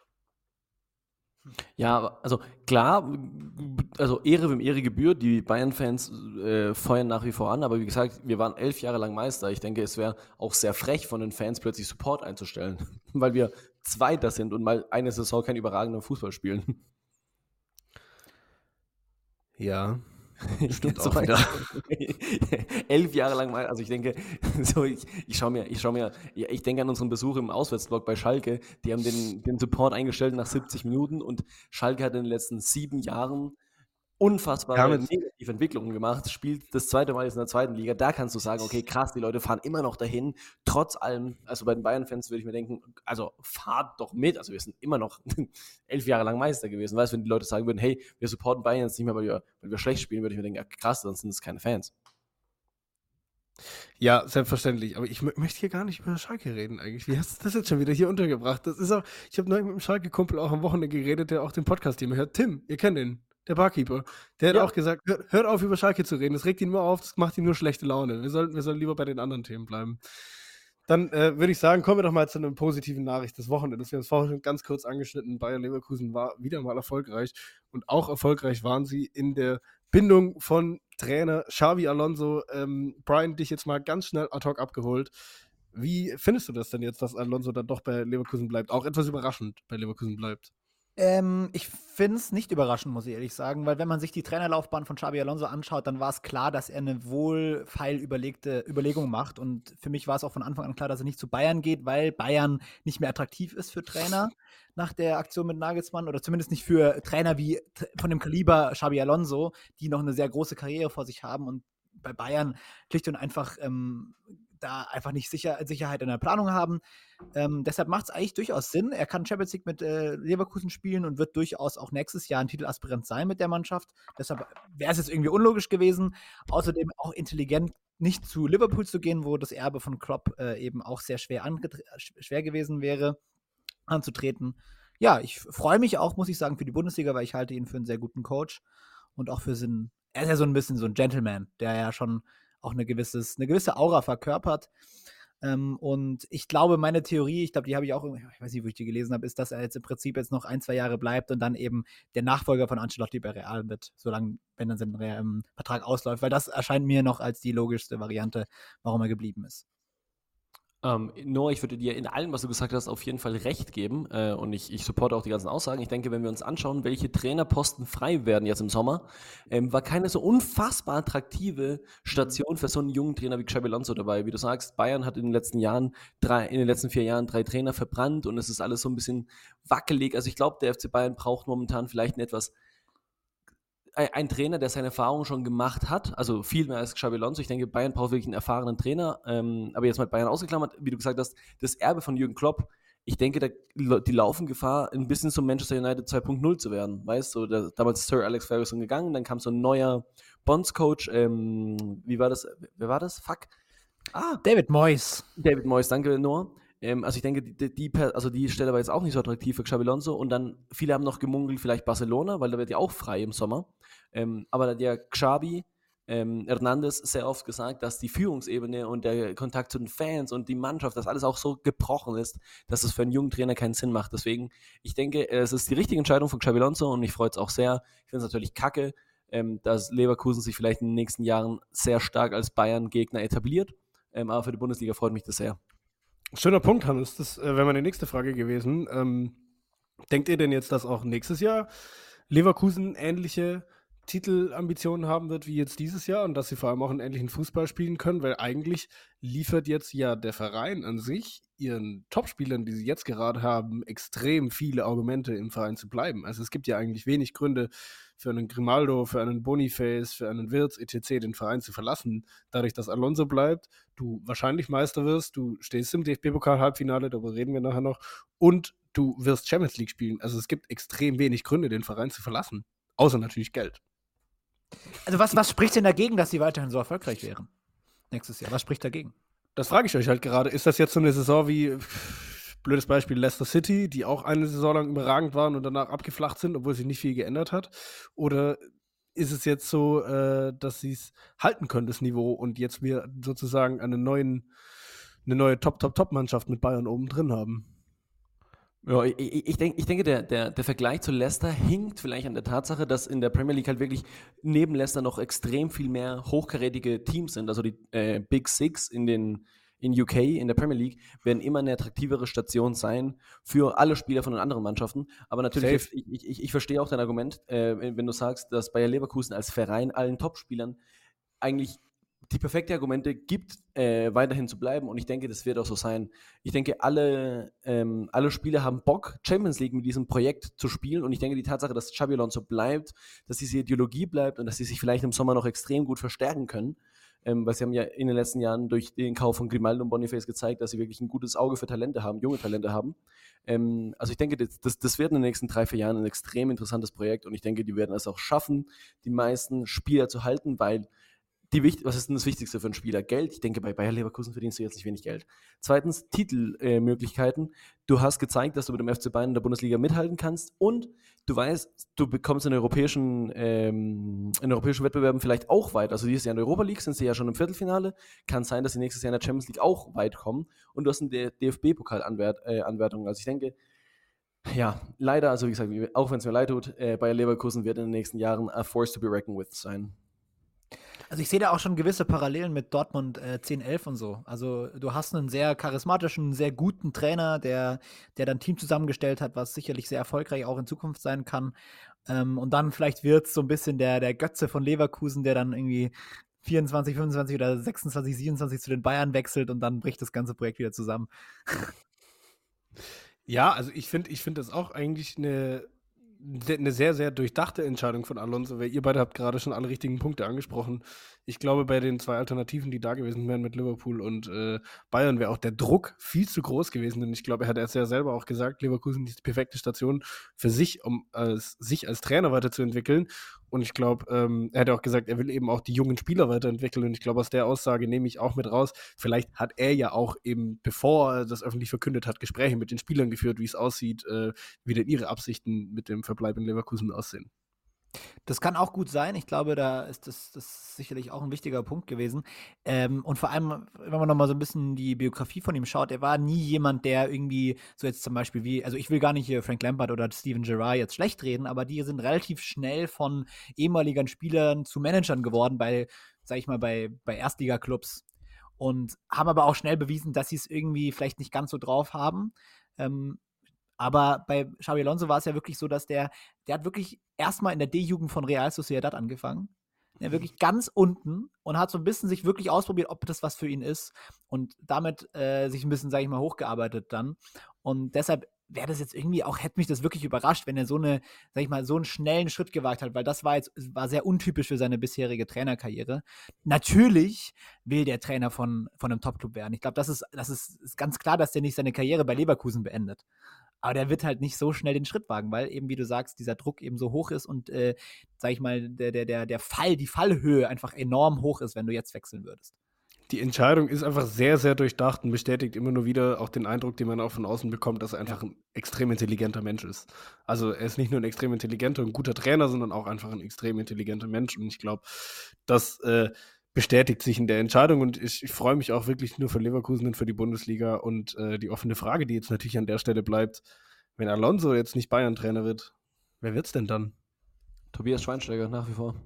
Ja, also klar, also Ehre wem Ehre gebührt, die Bayern-Fans feuern nach wie vor an, aber wie gesagt, wir waren 11 Jahre lang Meister. Ich denke, es wäre auch sehr frech von den Fans plötzlich Support einzustellen, weil wir Zweiter sind und mal eine Saison kein überragender Fußball spielen. Ja, stimmt So auch wieder. 11 Jahre lang mal, also ich denke, so ich denke an unseren Besuch im Auswärtsblock bei Schalke, die haben den Support eingestellt nach 70 Minuten und Schalke hat in den letzten 7 Jahren unfassbare negative Entwicklungen gemacht, spielt das zweite Mal jetzt in der zweiten Liga, da kannst du sagen, okay, krass, die Leute fahren immer noch dahin, trotz allem, also bei den Bayern-Fans würde ich mir denken, also fahrt doch mit, also wir sind immer noch 11 Jahre lang Meister gewesen, weißt du, wenn die Leute sagen würden, hey, wir supporten Bayern jetzt nicht mehr, weil wir schlecht spielen, würde ich mir denken, ja, krass, sonst sind es keine Fans. Ja, selbstverständlich. Aber ich möchte hier gar nicht über Schalke reden eigentlich. Wie hast du das jetzt schon wieder hier untergebracht? Das ist auch, ich habe neulich mit einem Schalke-Kumpel auch am Wochenende geredet, der auch den Podcast hier hört. Tim, ihr kennt ihn, der Barkeeper. Der hat auch gesagt, hört auf, über Schalke zu reden. Das regt ihn nur auf, das macht ihm nur schlechte Laune. Wir sollen lieber bei den anderen Themen bleiben. Dann würde ich sagen, kommen wir doch mal zu einer positiven Nachricht des Wochenendes. Wir haben es vorhin schon ganz kurz angeschnitten. Bayer Leverkusen war wieder mal erfolgreich. Und auch erfolgreich waren sie in der Bindung von Trainer Xabi Alonso. Brian, dich jetzt mal ganz schnell ad hoc abgeholt. Wie findest du das denn jetzt, dass Alonso dann doch bei Leverkusen bleibt? Auch etwas überraschend bei Leverkusen bleibt. Ich finde es nicht überraschend, muss ich ehrlich sagen, weil wenn man sich die Trainerlaufbahn von Xabi Alonso anschaut, dann war es klar, dass er eine wohlfeil überlegte Überlegung macht und für mich war es auch von Anfang an klar, dass er nicht zu Bayern geht, weil Bayern nicht mehr attraktiv ist für Trainer nach der Aktion mit Nagelsmann oder zumindest nicht für Trainer wie von dem Kaliber Xabi Alonso, die noch eine sehr große Karriere vor sich haben und bei Bayern schlicht und einfach da einfach nicht Sicherheit in der Planung haben. Deshalb macht es eigentlich durchaus Sinn. Er kann Champions League mit Leverkusen spielen und wird durchaus auch nächstes Jahr ein Titelaspirant sein mit der Mannschaft. Deshalb wäre es jetzt irgendwie unlogisch gewesen. Außerdem auch intelligent, nicht zu Liverpool zu gehen, wo das Erbe von Klopp eben auch sehr schwer gewesen wäre, anzutreten. Ja, ich freue mich auch, muss ich sagen, für die Bundesliga, weil ich halte ihn für einen sehr guten Coach und auch für er ist ja so ein bisschen so ein Gentleman, der ja schon auch eine gewisse Aura verkörpert. Und ich glaube, meine Theorie, ich glaube, die habe ich auch, ich weiß nicht, wo ich die gelesen habe, ist, dass er jetzt im Prinzip jetzt noch 1-2 Jahre bleibt und dann eben der Nachfolger von Ancelotti bei Real wird, solange, wenn dann sein Vertrag ausläuft, weil das erscheint mir noch als die logischste Variante, warum er geblieben ist. Noah, ich würde dir in allem, was du gesagt hast, auf jeden Fall recht geben und ich supporte auch die ganzen Aussagen. Ich denke, wenn wir uns anschauen, welche Trainerposten frei werden jetzt im Sommer, war keine so unfassbar attraktive Station für so einen jungen Trainer wie Xabi Alonso dabei. Wie du sagst, Bayern hat in den letzten 4 Jahren 3 Trainer verbrannt und es ist alles so ein bisschen wackelig. Also ich glaube, der FC Bayern braucht momentan vielleicht einen etwas ein Trainer, der seine Erfahrungen schon gemacht hat, also viel mehr als Xabi Alonso. Ich denke, Bayern braucht wirklich einen erfahrenen Trainer, aber jetzt mal Bayern ausgeklammert, wie du gesagt hast, das Erbe von Jürgen Klopp, ich denke, die laufen Gefahr, ein bisschen so Manchester United 2.0 zu werden, weißt du, damals ist Sir Alex Ferguson gegangen, dann kam so ein neuer Bonds-Coach, wie war das, wer war das? Fuck. David Moyes. David Moyes, danke Noah. Also ich denke, die Stelle war jetzt auch nicht so attraktiv für Xabi Alonso und dann, viele haben noch gemungelt, vielleicht Barcelona, weil da wird ja auch frei im Sommer. Aber da hat ja Xabi Hernandez sehr oft gesagt, dass die Führungsebene und der Kontakt zu den Fans und die Mannschaft, dass alles auch so gebrochen ist, dass es für einen jungen Trainer keinen Sinn macht. Deswegen, ich denke, es ist die richtige Entscheidung von Xabi Alonso und mich freut es auch sehr. Ich finde es natürlich kacke, dass Leverkusen sich vielleicht in den nächsten Jahren sehr stark als Bayern-Gegner etabliert. Aber für die Bundesliga freut mich das sehr. Schöner Punkt, Hannes. Das wäre meine nächste Frage gewesen. Denkt ihr denn jetzt, dass auch nächstes Jahr Leverkusen ähnliche Titelambitionen haben wird wie jetzt dieses Jahr und dass sie vor allem auch einen ähnlichen Fußball spielen können? Weil eigentlich liefert jetzt ja der Verein an sich ihren Topspielern, die sie jetzt gerade haben, extrem viele Argumente im Verein zu bleiben. Also es gibt ja eigentlich wenig Gründe für einen Grimaldo, für einen Boniface, für einen Wirtz etc. den Verein zu verlassen. Dadurch, dass Alonso bleibt, du wahrscheinlich Meister wirst, du stehst im DFB-Pokal-Halbfinale, darüber reden wir nachher noch, und du wirst Champions League spielen. Also es gibt extrem wenig Gründe, den Verein zu verlassen. Außer natürlich Geld. Also was spricht denn dagegen, dass sie weiterhin so erfolgreich wären nächstes Jahr? Was spricht dagegen? Das frage ich euch halt gerade. Ist das jetzt so eine Saison wie, blödes Beispiel, Leicester City, die auch eine Saison lang überragend waren und danach abgeflacht sind, obwohl sich nicht viel geändert hat? Oder ist es jetzt so, dass sie es halten können, das Niveau, und jetzt wir sozusagen eine neue Top-Mannschaft mit Bayern oben drin haben? Ja, ich denke, der Vergleich zu Leicester hinkt vielleicht an der Tatsache, dass in der Premier League halt wirklich neben Leicester noch extrem viel mehr hochkarätige Teams sind. Also die Big Six in UK, in der Premier League, werden immer eine attraktivere Station sein für alle Spieler von den anderen Mannschaften. Aber natürlich, ich verstehe auch dein Argument, wenn du sagst, dass Bayer Leverkusen als Verein allen Topspielern eigentlich die perfekte Argumente gibt, weiterhin zu bleiben, und ich denke, das wird auch so sein. Ich denke, alle Spieler haben Bock, Champions League mit diesem Projekt zu spielen, und ich denke, die Tatsache, dass Xabi Alonso bleibt, dass diese Ideologie bleibt und dass sie sich vielleicht im Sommer noch extrem gut verstärken können, weil sie haben ja in den letzten Jahren durch den Kauf von Grimaldo und Boniface gezeigt, dass sie wirklich ein gutes Auge für Talente haben, junge Talente haben. Also ich denke, das wird in den nächsten 3-4 Jahren ein extrem interessantes Projekt, und ich denke, die werden es auch schaffen, die meisten Spieler zu halten, weil was ist denn das Wichtigste für einen Spieler? Geld. Ich denke, bei Bayer Leverkusen verdienst du jetzt nicht wenig Geld. Zweitens, Titelmöglichkeiten. Du hast gezeigt, dass du mit dem FC Bayern in der Bundesliga mithalten kannst, und du weißt, du bekommst in europäischen Wettbewerben vielleicht auch weit. Also dieses Jahr in der Europa League sind sie ja schon im Viertelfinale. Kann sein, dass sie nächstes Jahr in der Champions League auch weit kommen, und du hast eine DFB-Pokal-Anwertung. Also ich denke, ja, leider, also wie gesagt, auch wenn es mir leid tut, Bayer Leverkusen wird in den nächsten Jahren a force to be reckoned with sein. Also ich sehe da auch schon gewisse Parallelen mit Dortmund 10-11 und so. Also du hast einen sehr charismatischen, sehr guten Trainer, der dann ein Team zusammengestellt hat, was sicherlich sehr erfolgreich auch in Zukunft sein kann. Und dann vielleicht wird es so ein bisschen der Götze von Leverkusen, der dann irgendwie 24, 25 oder 26, 27 zu den Bayern wechselt, und dann bricht das ganze Projekt wieder zusammen. Ja, also ich finde das auch eigentlich eine sehr, sehr durchdachte Entscheidung von Alonso, weil ihr beide habt gerade schon alle richtigen Punkte angesprochen. Ich glaube, bei den zwei Alternativen, die da gewesen wären mit Liverpool und Bayern, wäre auch der Druck viel zu groß gewesen, denn ich glaube, er hat es ja selber auch gesagt, Leverkusen ist die perfekte Station für sich, um sich als Trainer weiterzuentwickeln, und ich glaube, er hat auch gesagt, er will eben auch die jungen Spieler weiterentwickeln, und ich glaube, aus der Aussage nehme ich auch mit raus, vielleicht hat er ja auch eben, bevor er das öffentlich verkündet hat, Gespräche mit den Spielern geführt, wie es aussieht, wie denn ihre Absichten mit dem Verbleib in Leverkusen aussehen. Das kann auch gut sein. Ich glaube, da ist das sicherlich auch ein wichtiger Punkt gewesen. Und vor allem, wenn man nochmal so ein bisschen die Biografie von ihm schaut, er war nie jemand, der irgendwie so jetzt zum Beispiel also ich will gar nicht hier Frank Lampard oder Steven Gerrard jetzt schlecht reden, aber die sind relativ schnell von ehemaligen Spielern zu Managern geworden sag ich mal, bei Erstliga-Clubs, und haben aber auch schnell bewiesen, dass sie es irgendwie vielleicht nicht ganz so drauf haben. Aber bei Xabi Alonso war es ja wirklich so, dass der hat wirklich erstmal in der D-Jugend von Real Sociedad angefangen. Ja, wirklich ganz unten, und hat so ein bisschen sich wirklich ausprobiert, ob das was für ihn ist, und damit sich ein bisschen, sage ich mal, hochgearbeitet dann. Und deshalb wäre das jetzt irgendwie auch, hätte mich das wirklich überrascht, wenn er so einen schnellen Schritt gewagt hat, weil das war sehr untypisch für seine bisherige Trainerkarriere. Natürlich will der Trainer von einem Top-Club werden. Ich glaube, das ist ganz klar, dass der nicht seine Karriere bei Leverkusen beendet. Aber der wird halt nicht so schnell den Schritt wagen, weil eben, wie du sagst, dieser Druck eben so hoch ist und, die Fallhöhe einfach enorm hoch ist, wenn du jetzt wechseln würdest. Die Entscheidung ist einfach sehr, sehr durchdacht und bestätigt immer nur wieder auch den Eindruck, den man auch von außen bekommt, dass er einfach ein extrem intelligenter Mensch ist. Also er ist nicht nur ein extrem intelligenter und guter Trainer, sondern auch einfach ein extrem intelligenter Mensch. Und ich glaube, das bestätigt sich in der Entscheidung. Und ich freue mich auch wirklich nur für Leverkusen und für die Bundesliga. Und die offene Frage, die jetzt natürlich an der Stelle bleibt, wenn Alonso jetzt nicht Bayern-Trainer wird, wer wird's denn dann? Tobias Schweinsteiger, nach wie vor.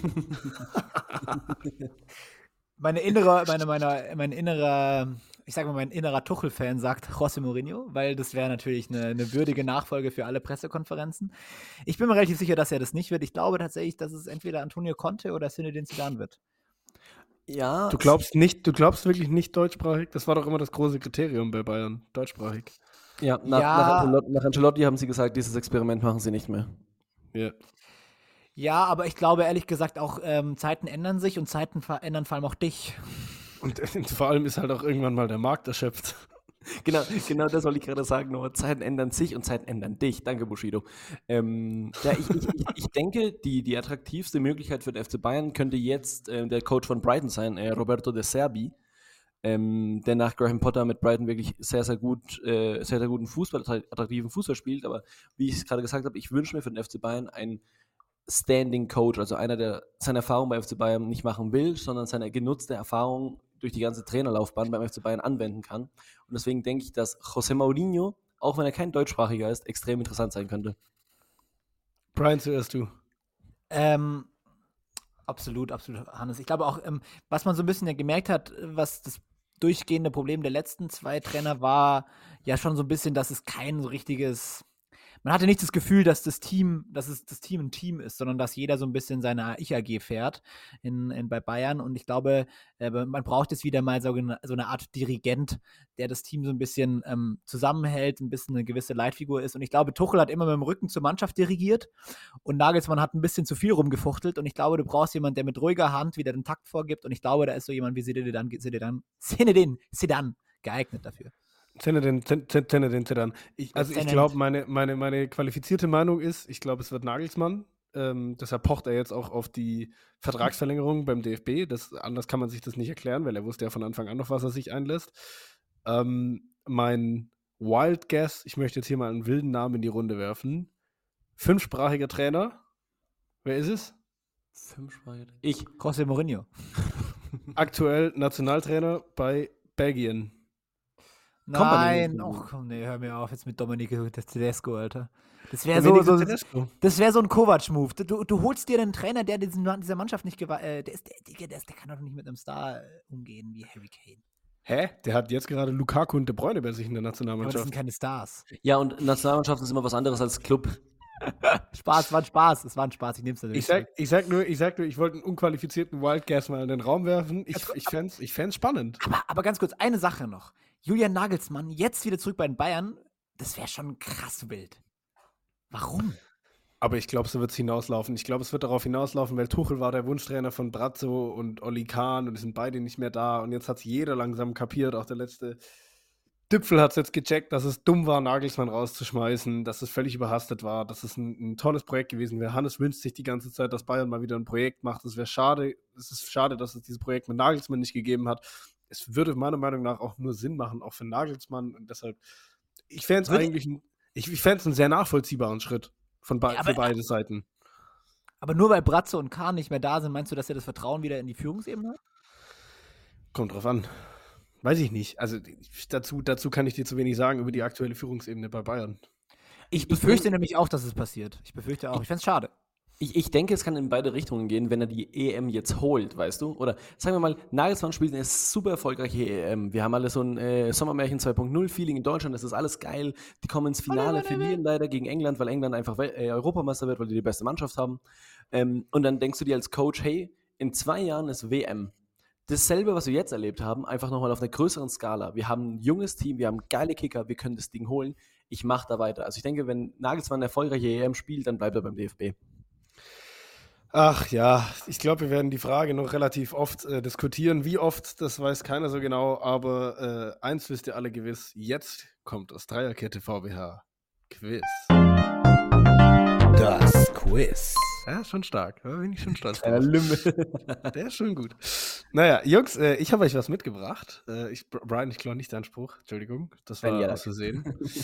Mein innerer Tuchel-Fan sagt José Mourinho, weil das wäre natürlich eine würdige Nachfolge für alle Pressekonferenzen. Ich bin mir relativ sicher, dass er das nicht wird. Ich glaube tatsächlich, dass es entweder Antonio Conte oder Zinedine Zidane wird. Ja. Du glaubst wirklich nicht deutschsprachig? Das war doch immer das große Kriterium bei Bayern, deutschsprachig. Ja, nach Ancelotti haben sie gesagt, dieses Experiment machen sie nicht mehr. Ja. Ja, aber ich glaube ehrlich gesagt auch, Zeiten ändern sich und Zeiten ändern vor allem auch dich. Und vor allem ist halt auch irgendwann mal der Markt erschöpft. Genau das wollte ich gerade sagen. Nur Zeiten ändern sich und Zeiten ändern dich. Danke, Bushido. Ich denke, die attraktivste Möglichkeit für den FC Bayern könnte jetzt der Coach von Brighton sein, Roberto De Zerbi, der nach Graham Potter mit Brighton wirklich sehr, sehr guten attraktiven Fußball spielt. Aber wie ich es gerade gesagt habe, ich wünsche mir für den FC Bayern einen Standing Coach, also einer, der seine Erfahrung bei FC Bayern nicht machen will, sondern seine genutzte Erfahrung durch die ganze Trainerlaufbahn beim FC Bayern anwenden kann. Und deswegen denke ich, dass José Mourinho, auch wenn er kein Deutschsprachiger ist, extrem interessant sein könnte. Brian, zuerst du. Absolut, Hannes. Ich glaube auch, was man so ein bisschen gemerkt hat, was das durchgehende Problem der letzten 2 Trainer war, ja schon so ein bisschen, dass es kein so richtiges. Man hatte nicht das Gefühl, dass das Team ein Team ist, sondern dass jeder so ein bisschen seine Ich-AG fährt bei Bayern. Und ich glaube, man braucht jetzt wieder mal so eine Art Dirigent, der das Team so ein bisschen zusammenhält, ein bisschen eine gewisse Leitfigur ist. Und ich glaube, Tuchel hat immer mit dem Rücken zur Mannschaft dirigiert und Nagelsmann hat ein bisschen zu viel rumgefuchtelt. Und ich glaube, du brauchst jemanden, der mit ruhiger Hand wieder den Takt vorgibt. Und ich glaube, da ist so jemand wie Zinedine Zidane geeignet dafür. Zidane. Ich glaube, meine qualifizierte Meinung ist, ich glaube, es wird Nagelsmann. Deshalb pocht er jetzt auch auf die Vertragsverlängerung beim DFB. Anders kann man sich das nicht erklären, weil er wusste ja von Anfang an noch, was er sich einlässt. Mein Wild Guess, ich möchte jetzt hier mal einen wilden Namen in die Runde werfen. 5-sprachiger Trainer. Wer ist es? 5-sprachiger? Ich. José Mourinho. Aktuell Nationaltrainer bei Belgien. Nein, hör mir auf jetzt mit Domenico Tedesco, Alter. Das wäre so ein Kovac-Move. Du holst dir einen Trainer, der dieser Mannschaft nicht der kann doch nicht mit einem Star umgehen wie Harry Kane. Hä? Der hat jetzt gerade Lukaku und De Bruyne bei sich in der Nationalmannschaft. Aber das sind keine Stars. Ja, und Nationalmannschaft ist immer was anderes als Club. Spaß, war ein Spaß. Es war ein Spaß, ich nehm's natürlich. Ich sag nur, ich wollte einen unqualifizierten Wildcast mal in den Raum werfen. Ich fänd's spannend. Aber ganz kurz, eine Sache noch. Julian Nagelsmann, jetzt wieder zurück bei den Bayern, das wäre schon krass wild. Warum? Aber ich glaube, so wird es hinauslaufen. Ich glaube, es wird darauf hinauslaufen, weil Tuchel war der Wunschtrainer von Brazzo und Oli Kahn und es sind beide nicht mehr da. Und jetzt hat es jeder langsam kapiert. Auch der letzte Düpfel hat es jetzt gecheckt, dass es dumm war, Nagelsmann rauszuschmeißen, dass es völlig überhastet war, dass es ein tolles Projekt gewesen wäre. Hannes wünscht sich die ganze Zeit, dass Bayern mal wieder ein Projekt macht. Es ist schade, dass es dieses Projekt mit Nagelsmann nicht gegeben hat. Es würde meiner Meinung nach auch nur Sinn machen, auch für Nagelsmann. Und deshalb, ich fände es einen sehr nachvollziehbaren Schritt für beide Seiten. Aber nur weil Brazzo und Kahn nicht mehr da sind, meinst du, dass er das Vertrauen wieder in die Führungsebene hat? Kommt drauf an. Weiß ich nicht. Also dazu kann ich dir zu wenig sagen über die aktuelle Führungsebene bei Bayern. Ich befürchte nämlich auch, dass es passiert. Ich fände es schade. Ich denke, es kann in beide Richtungen gehen, wenn er die EM jetzt holt, weißt du? Oder sagen wir mal, Nagelsmann spielt eine super erfolgreiche EM. Wir haben alle so ein Sommermärchen 2.0-Feeling in Deutschland. Das ist alles geil. Die kommen ins Finale, verlieren leider gegen England, weil England einfach Europameister wird, weil die beste Mannschaft haben. Und dann denkst du dir als Coach, hey, in 2 Jahren ist WM. Dasselbe, was wir jetzt erlebt haben, einfach nochmal auf einer größeren Skala. Wir haben ein junges Team, wir haben geile Kicker, wir können das Ding holen. ich mache da weiter. Also ich denke, wenn Nagelsmann eine erfolgreiche EM spielt, dann bleibt er beim DFB. Ach ja, ich glaube, wir werden die Frage noch relativ oft diskutieren. Wie oft, das weiß keiner so genau, aber eins wisst ihr alle gewiss, jetzt kommt das Dreierkette VBH Quiz. Das Quiz. Ja, ist schon stark. Da bin ich schon stolz drauf. Der ist schon gut. Naja, Jungs, ich habe euch was mitgebracht. Brian, ich klaue nicht deinen Spruch. Entschuldigung, das war aus Versehen.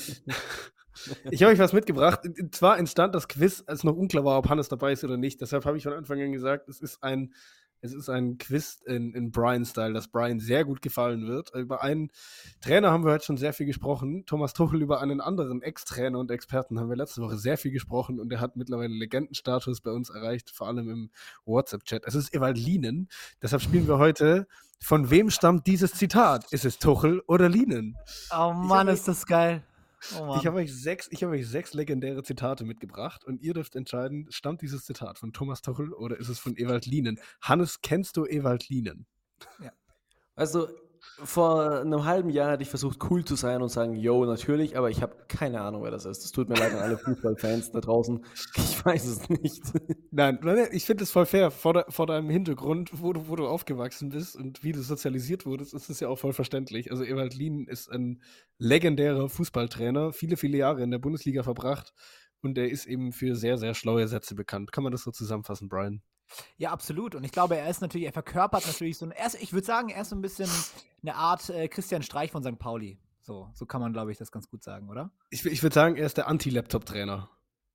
Ich habe euch was mitgebracht. Zwar entstand das Quiz, als noch unklar war, ob Hannes dabei ist oder nicht. Deshalb habe ich von Anfang an gesagt, es ist ein Quiz in Brian-Style, das Brian sehr gut gefallen wird. Über einen Trainer haben wir heute schon sehr viel gesprochen. Thomas Tuchel, über einen anderen Ex-Trainer und Experten haben wir letzte Woche sehr viel gesprochen und er hat mittlerweile Legendenstatus bei uns erreicht, vor allem im WhatsApp-Chat. Es ist Ewald Lienen. Deshalb spielen wir heute, von wem stammt dieses Zitat? Ist es Tuchel oder Lienen? Oh Mann, ist das geil. Oh ich habe euch 6 legendäre Zitate mitgebracht und ihr dürft entscheiden, stammt dieses Zitat von Thomas Tuchel oder ist es von Ewald Lienen? Hannes, kennst du Ewald Lienen? Ja. Also vor einem halben Jahr hatte ich versucht, cool zu sein und sagen, yo, natürlich, aber ich habe keine Ahnung, wer das ist. Das tut mir leid an alle Fußballfans da draußen. Ich weiß es nicht. Nein, ich finde es voll fair. Vor deinem Hintergrund, wo du aufgewachsen bist und wie du sozialisiert wurdest, ist es ja auch voll verständlich. Also Ewald Lienen ist ein legendärer Fußballtrainer, viele, viele Jahre in der Bundesliga verbracht und er ist eben für sehr, sehr schlaue Sätze bekannt. Kann man das so zusammenfassen, Brian? Ja, absolut. Und ich glaube, er verkörpert natürlich ich würde sagen, er ist so ein bisschen eine Art Christian Streich von St. Pauli. So kann man, glaube ich, das ganz gut sagen, oder? Ich würde sagen, er ist der Anti-Laptop-Trainer.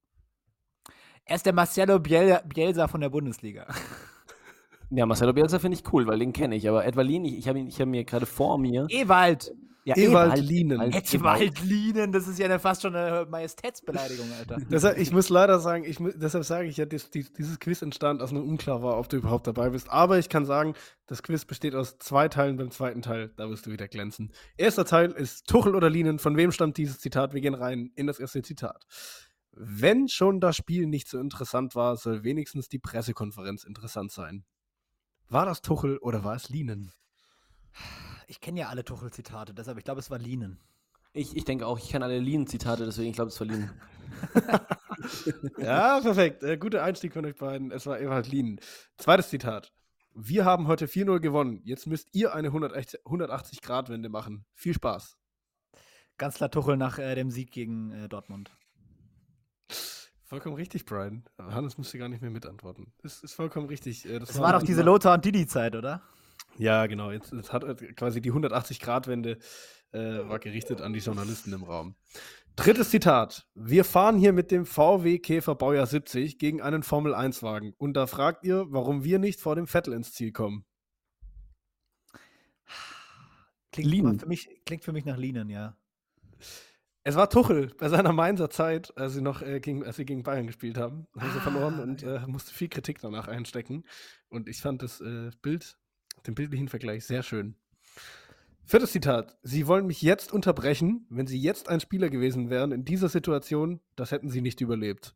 Er ist der Marcelo Bielsa von der Bundesliga. Ja, Marcelo Bielsa finde ich cool, weil den kenne ich. Aber Ewald Lienen, ich habe mir gerade vor mir... Ewald! Ja, Ewald Lienen. Ewald Lienen, das ist ja fast schon eine Majestätsbeleidigung, Alter. Deshalb, ich muss leider sagen, deshalb sage ich ja, dieses Quiz entstand, als nur unklar war, ob du überhaupt dabei bist. Aber ich kann sagen, das Quiz besteht aus 2 Teilen. Beim zweiten Teil, da wirst du wieder glänzen. Erster Teil ist Tuchel oder Lienen. Von wem stammt dieses Zitat? Wir gehen rein in das erste Zitat. Wenn schon das Spiel nicht so interessant war, soll wenigstens die Pressekonferenz interessant sein. War das Tuchel oder war es Lienen? Ich kenne ja alle Tuchel-Zitate, deshalb, ich glaube, es war Lienen. Ich denke auch, ich kenne alle Lienen-Zitate, deswegen glaube ich, es war Lienen. Ja, perfekt. Guter Einstieg von euch beiden. Es war Ewald Lienen. Zweites Zitat. Wir haben heute 4-0 gewonnen. Jetzt müsst ihr eine 180-Grad-Wende machen. Viel Spaß. Ganz klar Tuchel nach dem Sieg gegen Dortmund. Vollkommen richtig, Brian. Hannes musste gar nicht mehr mitantworten. Das ist vollkommen richtig. Das war doch diese Lothar und Didi-Zeit, oder? Ja, genau. Jetzt hat quasi die 180-Grad-Wende war gerichtet an die Journalisten im Raum. Drittes Zitat. Wir fahren hier mit dem VW Käfer Baujahr 70 gegen einen Formel-1-Wagen. Und da fragt ihr, warum wir nicht vor dem Vettel ins Ziel kommen. Klingt für mich nach Lienen, ja. Es war Tuchel bei seiner Mainzer Zeit, als sie gegen Bayern gespielt haben. Haben sie verloren und musste viel Kritik danach einstecken. Und ich fand das den bildlichen Vergleich sehr schön. Viertes Zitat. Sie wollen mich jetzt unterbrechen. Wenn Sie jetzt ein Spieler gewesen wären in dieser Situation, das hätten Sie nicht überlebt.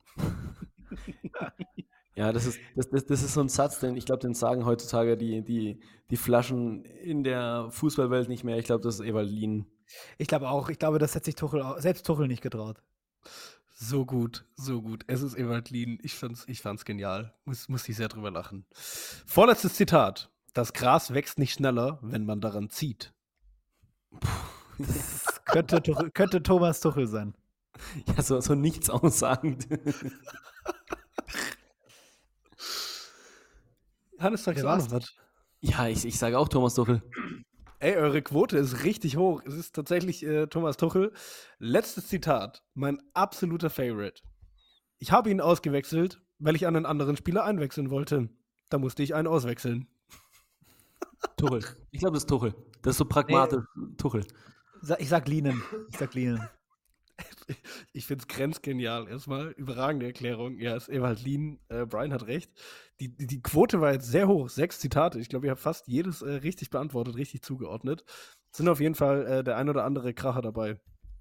Ja, das ist so ein Satz, den sagen heutzutage die Flaschen in der Fußballwelt nicht mehr. Ich glaube, das ist Ewald Lienen. Ich glaube auch. Ich glaube, das hätte sich selbst Tuchel nicht getraut. So gut, so gut. Es ist Ewald Lienen. Ich fand's genial. Muss ich sehr drüber lachen. Vorletztes Zitat. Das Gras wächst nicht schneller, wenn man daran zieht. Das könnte Thomas Tuchel sein. Ja, so nichts aussagend. Hannes, sagst du auch noch was? Ja, ich sage auch Thomas Tuchel. Ey, eure Quote ist richtig hoch. Es ist tatsächlich Thomas Tuchel. Letztes Zitat. Mein absoluter Favorite. Ich habe ihn ausgewechselt, weil ich einen anderen Spieler einwechseln wollte. Da musste ich einen auswechseln. Tuchel. Ich glaube, das ist Tuchel. Das ist so pragmatisch. Tuchel. Ich sag Lienen. Ich finde es grenzgenial. Erstmal überragende Erklärung. Ja, es ist Ewald Lienen. Brian hat recht. Die Quote war jetzt sehr hoch. 6 Zitate. Ich glaube, ihr habt fast jedes richtig beantwortet, richtig zugeordnet. Es sind auf jeden Fall der ein oder andere Kracher dabei.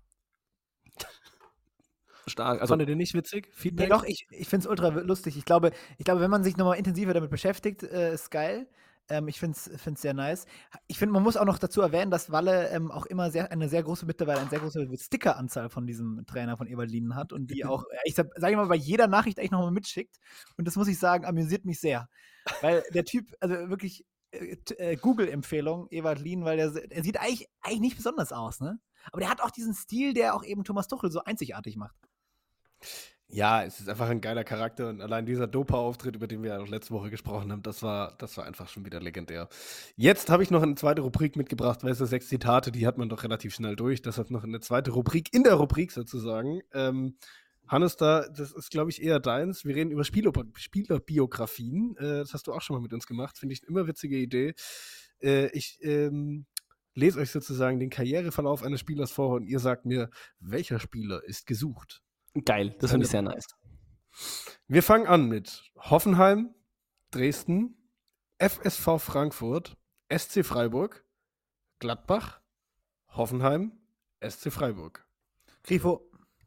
Stark. Fandet ihr nicht witzig? Feedback? Nee, doch, ich finde es ultra lustig. Ich glaube, wenn man sich nochmal intensiver damit beschäftigt, ist geil. Ich finde es sehr nice. Ich finde, man muss auch noch dazu erwähnen, dass Walle auch immer eine sehr große Sticker-Anzahl von diesem Trainer von Ewald Lienen hat und die auch, sag ich mal, bei jeder Nachricht eigentlich nochmal mitschickt. Und das muss ich sagen, amüsiert mich sehr. Weil der Typ, also wirklich Google-Empfehlung, Ewald Lienen, weil er sieht eigentlich nicht besonders aus, ne? Aber der hat auch diesen Stil, der auch eben Thomas Tuchel so einzigartig macht. Ja, es ist einfach ein geiler Charakter und allein dieser Dopa-Auftritt, über den wir ja auch letzte Woche gesprochen haben, das war einfach schon wieder legendär. Jetzt habe ich noch eine zweite Rubrik mitgebracht, weißt du, 6 Zitate, die hat man doch relativ schnell durch. Deshalb noch eine zweite Rubrik in der Rubrik sozusagen. Hannes, das ist, glaube ich, eher deins. Wir reden über Spielerbiografien. Das hast du auch schon mal mit uns gemacht. Finde ich eine immer witzige Idee. Ich lese euch sozusagen den Karriereverlauf eines Spielers vor und ihr sagt mir, welcher Spieler ist gesucht. Geil, das finde ich sehr nice. Wir fangen an mit Hoffenheim, Dresden, FSV Frankfurt, SC Freiburg, Gladbach, Hoffenheim, SC Freiburg. Grifo.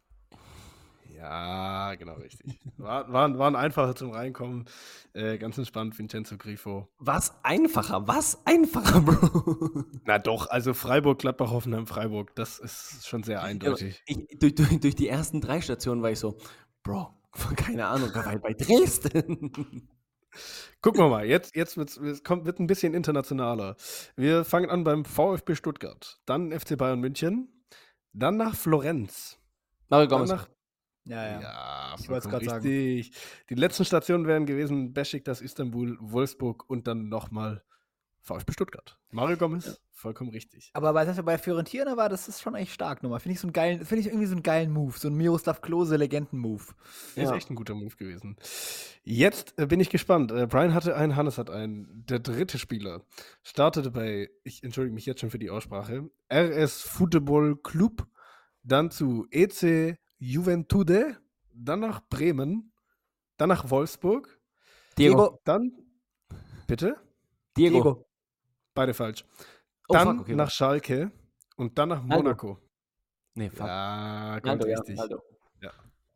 Ja, genau richtig. Waren einfacher zum Reinkommen. Ganz entspannt, Vincenzo Grifo. Was einfacher, Bro. Na doch, also Freiburg, Gladbach, Hoffenheim, Freiburg, das ist schon sehr eindeutig. Durch die ersten 3 Stationen war ich so, Bro, keine Ahnung, da war ich bei Dresden. Gucken wir mal, jetzt wird ein bisschen internationaler. Wir fangen an beim VfB Stuttgart, dann FC Bayern München, dann nach Florenz. Mario Dann Gomez. nach Ja, ich wollte es gerade sagen. richtig. Die letzten Stationen wären gewesen Beşiktaş, Istanbul, Wolfsburg und dann nochmal VfB Stuttgart. Mario Gomez, vollkommen richtig. Aber bei Fiorentina war das ist schon echt stark nochmal. Finde ich irgendwie so einen geilen Move, so ein Miroslav Klose Legenden-Move. Ist echt ein guter Move gewesen. Jetzt bin ich gespannt. Brian hatte einen, Hannes hat einen. Der dritte Spieler startete bei, ich entschuldige mich jetzt schon für die Aussprache, RS Futebol Club, dann zu EC Juventude, dann nach Bremen, dann nach Wolfsburg, Diego. dann, bitte? Diego. Beide falsch. Oh, Dann fuck, okay, nach Schalke und dann nach Monaco. Nee, fuck. Ja, kommt richtig. Ja.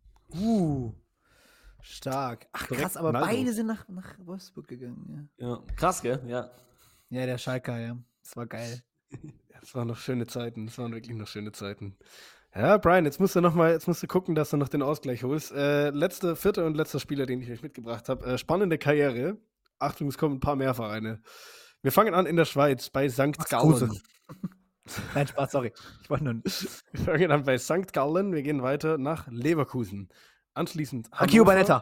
Stark. Ach Korrekt, krass, aber Naldo. beide sind nach Wolfsburg gegangen. Ja. Krass, gell? Ja. Ja, der Schalker, ja. Das war geil. Das waren noch schöne Zeiten. Das waren wirklich noch schöne Zeiten. Ja, Brian, jetzt musst du gucken, dass du noch den Ausgleich holst. Vierter und letzter Spieler, den ich euch mitgebracht habe. Spannende Karriere. Achtung, es kommen ein paar mehr Vereine. Wir fangen an in der Schweiz bei St. Gallen. Nein, Spaß, sorry. Ich wollte nur. Wir fangen an bei St. Gallen. Wir gehen weiter nach Leverkusen. Anschließend Akio Banetta.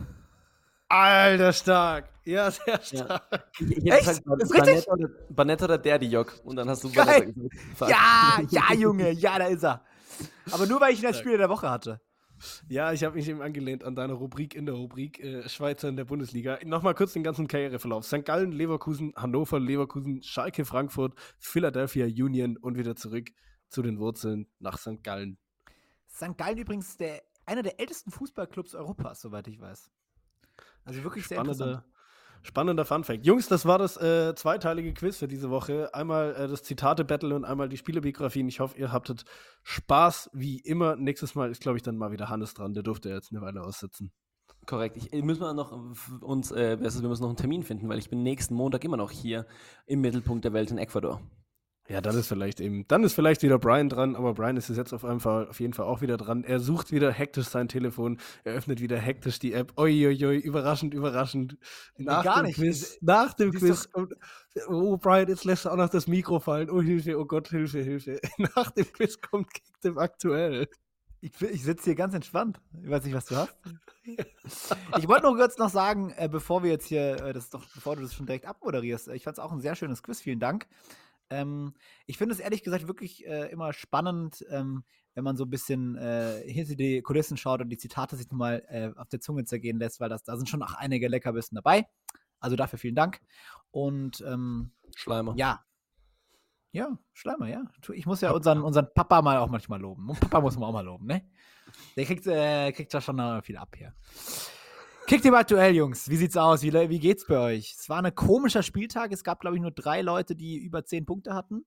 Alter, stark. Ja, sehr stark. Echt? Ist richtig? Banetta oder Derdijok. Und dann hast du Geil. Banetta gesagt. Fuck. Ja, Junge. Ja, da ist er. Aber nur, weil ich ihn als Spieler der Woche hatte. Ja, ich habe mich eben angelehnt an deine Rubrik in der Rubrik Schweizer in der Bundesliga. Nochmal kurz den ganzen Karriereverlauf. St. Gallen, Leverkusen, Hannover, Leverkusen, Schalke, Frankfurt, Philadelphia Union und wieder zurück zu den Wurzeln nach St. Gallen. St. Gallen übrigens einer der ältesten Fußballclubs Europas, soweit ich weiß. Also wirklich sehr interessant. Spannender Funfact. Jungs, das war das zweiteilige Quiz für diese Woche. Einmal das Zitate-Battle und einmal die Spielebiografien. Ich hoffe, ihr habtet Spaß wie immer. Nächstes Mal ist, glaube ich, dann mal wieder Hannes dran. Der durfte jetzt eine Weile aussitzen. Korrekt. Wir müssen noch einen Termin finden, weil ich bin nächsten Montag immer noch hier im Mittelpunkt der Welt in Ecuador. Ja, dann ist vielleicht wieder Brian dran, aber Brian ist jetzt auf jeden Fall auch wieder dran. Er sucht wieder hektisch sein Telefon, er öffnet wieder hektisch die App. Uiuiui, überraschend. Gar nicht. Nach dem Quiz kommt, oh Brian, jetzt lässt er auch noch das Mikro fallen. Oh Hilfe, oh Gott, Hilfe. Nach dem Quiz kommt Kicktipp aktuell. Ich sitze hier ganz entspannt. Ich weiß nicht, was du hast. Ich wollte nur kurz noch sagen, bevor wir jetzt hier, bevor du das schon direkt abmoderierst, ich fand es auch ein sehr schönes Quiz, vielen Dank. Ich finde es ehrlich gesagt wirklich immer spannend, wenn man so ein bisschen hinter die Kulissen schaut und die Zitate sich nochmal auf der Zunge zergehen lässt, weil da sind schon auch einige Leckerbissen dabei. Also dafür vielen Dank. Und Schleimer. Ja, Schleimer, ja. Ich muss ja unseren Papa mal auch manchmal loben. Und Papa muss man auch mal loben, ne? Der kriegt ja schon viel ab hier. Kicktipp aktuell, Jungs. Wie sieht's aus? Wie geht's bei euch? Es war ein komischer Spieltag. Es gab, glaube ich, nur 3 Leute, die über 10 Punkte hatten.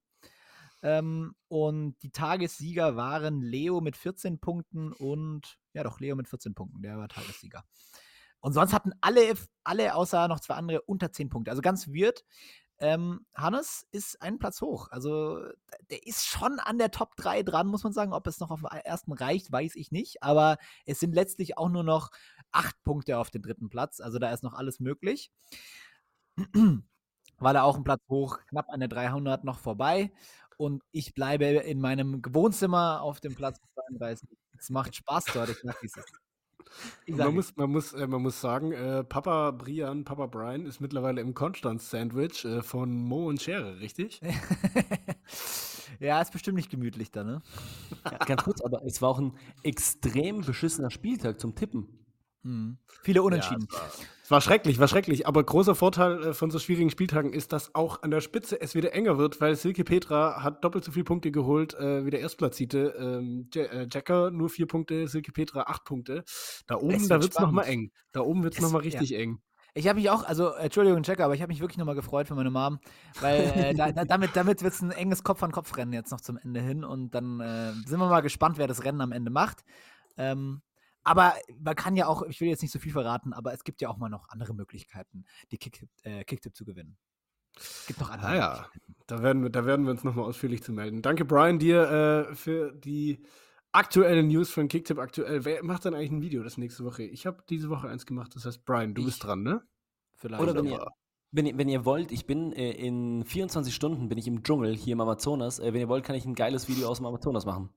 Und die Tagessieger waren Leo mit 14 Punkten und, ja doch, Leo mit 14 Punkten. Der war Tagessieger. Und sonst hatten alle außer noch 2 andere unter 10 Punkte. Also ganz weird. Hannes ist einen Platz hoch. Also der ist schon an der Top 3 dran, muss man sagen. Ob es noch auf den ersten reicht, weiß ich nicht. Aber es sind letztlich auch nur noch 8 Punkte auf den 3. Platz. Also da ist noch alles möglich. Weil er auch einen Platz hoch, knapp an der 300 noch vorbei. Und ich bleibe in meinem Wohnzimmer auf dem Platz 32. Es macht Spaß dort, ich mag dieses. Man muss sagen, Papa Brian ist mittlerweile im Konstanz-Sandwich von Mo und Schere, richtig? Ja, ist bestimmt nicht gemütlich da, ne? Ja, ganz kurz, aber es war auch ein extrem beschissener Spieltag zum Tippen. Viele Unentschieden. Ja, es war schrecklich. Aber großer Vorteil von so schwierigen Spieltagen ist, dass auch an der Spitze es wieder enger wird, weil Silke Petra hat doppelt so viele Punkte geholt wie der Erstplatzierte. Jacker nur 4 Punkte, Silke Petra 8 Punkte. Da oben, da wird es nochmal eng. Da oben wird es nochmal richtig eng. Ich habe mich auch, also Entschuldigung, Jacker, aber ich habe mich wirklich nochmal gefreut für meine Mom, weil damit wird es ein enges Kopf-an-Kopf-Rennen jetzt noch zum Ende hin und dann sind wir mal gespannt, wer das Rennen am Ende macht. Aber man kann ja auch, ich will jetzt nicht so viel verraten, aber es gibt ja auch mal noch andere Möglichkeiten, die Kicktipp zu gewinnen. Es gibt noch andere Möglichkeiten. Da werden wir uns nochmal ausführlich zu melden. Danke, Brian, dir für die aktuellen News von Kicktipp aktuell. Wer macht dann eigentlich ein Video das nächste Woche? Ich habe diese Woche eins gemacht, das heißt, Brian, du bist dran, ne? Vielleicht. Oder wenn ihr wollt, ich bin in 24 Stunden bin ich im Dschungel hier im Amazonas. Wenn ihr wollt, kann ich ein geiles Video aus dem Amazonas machen.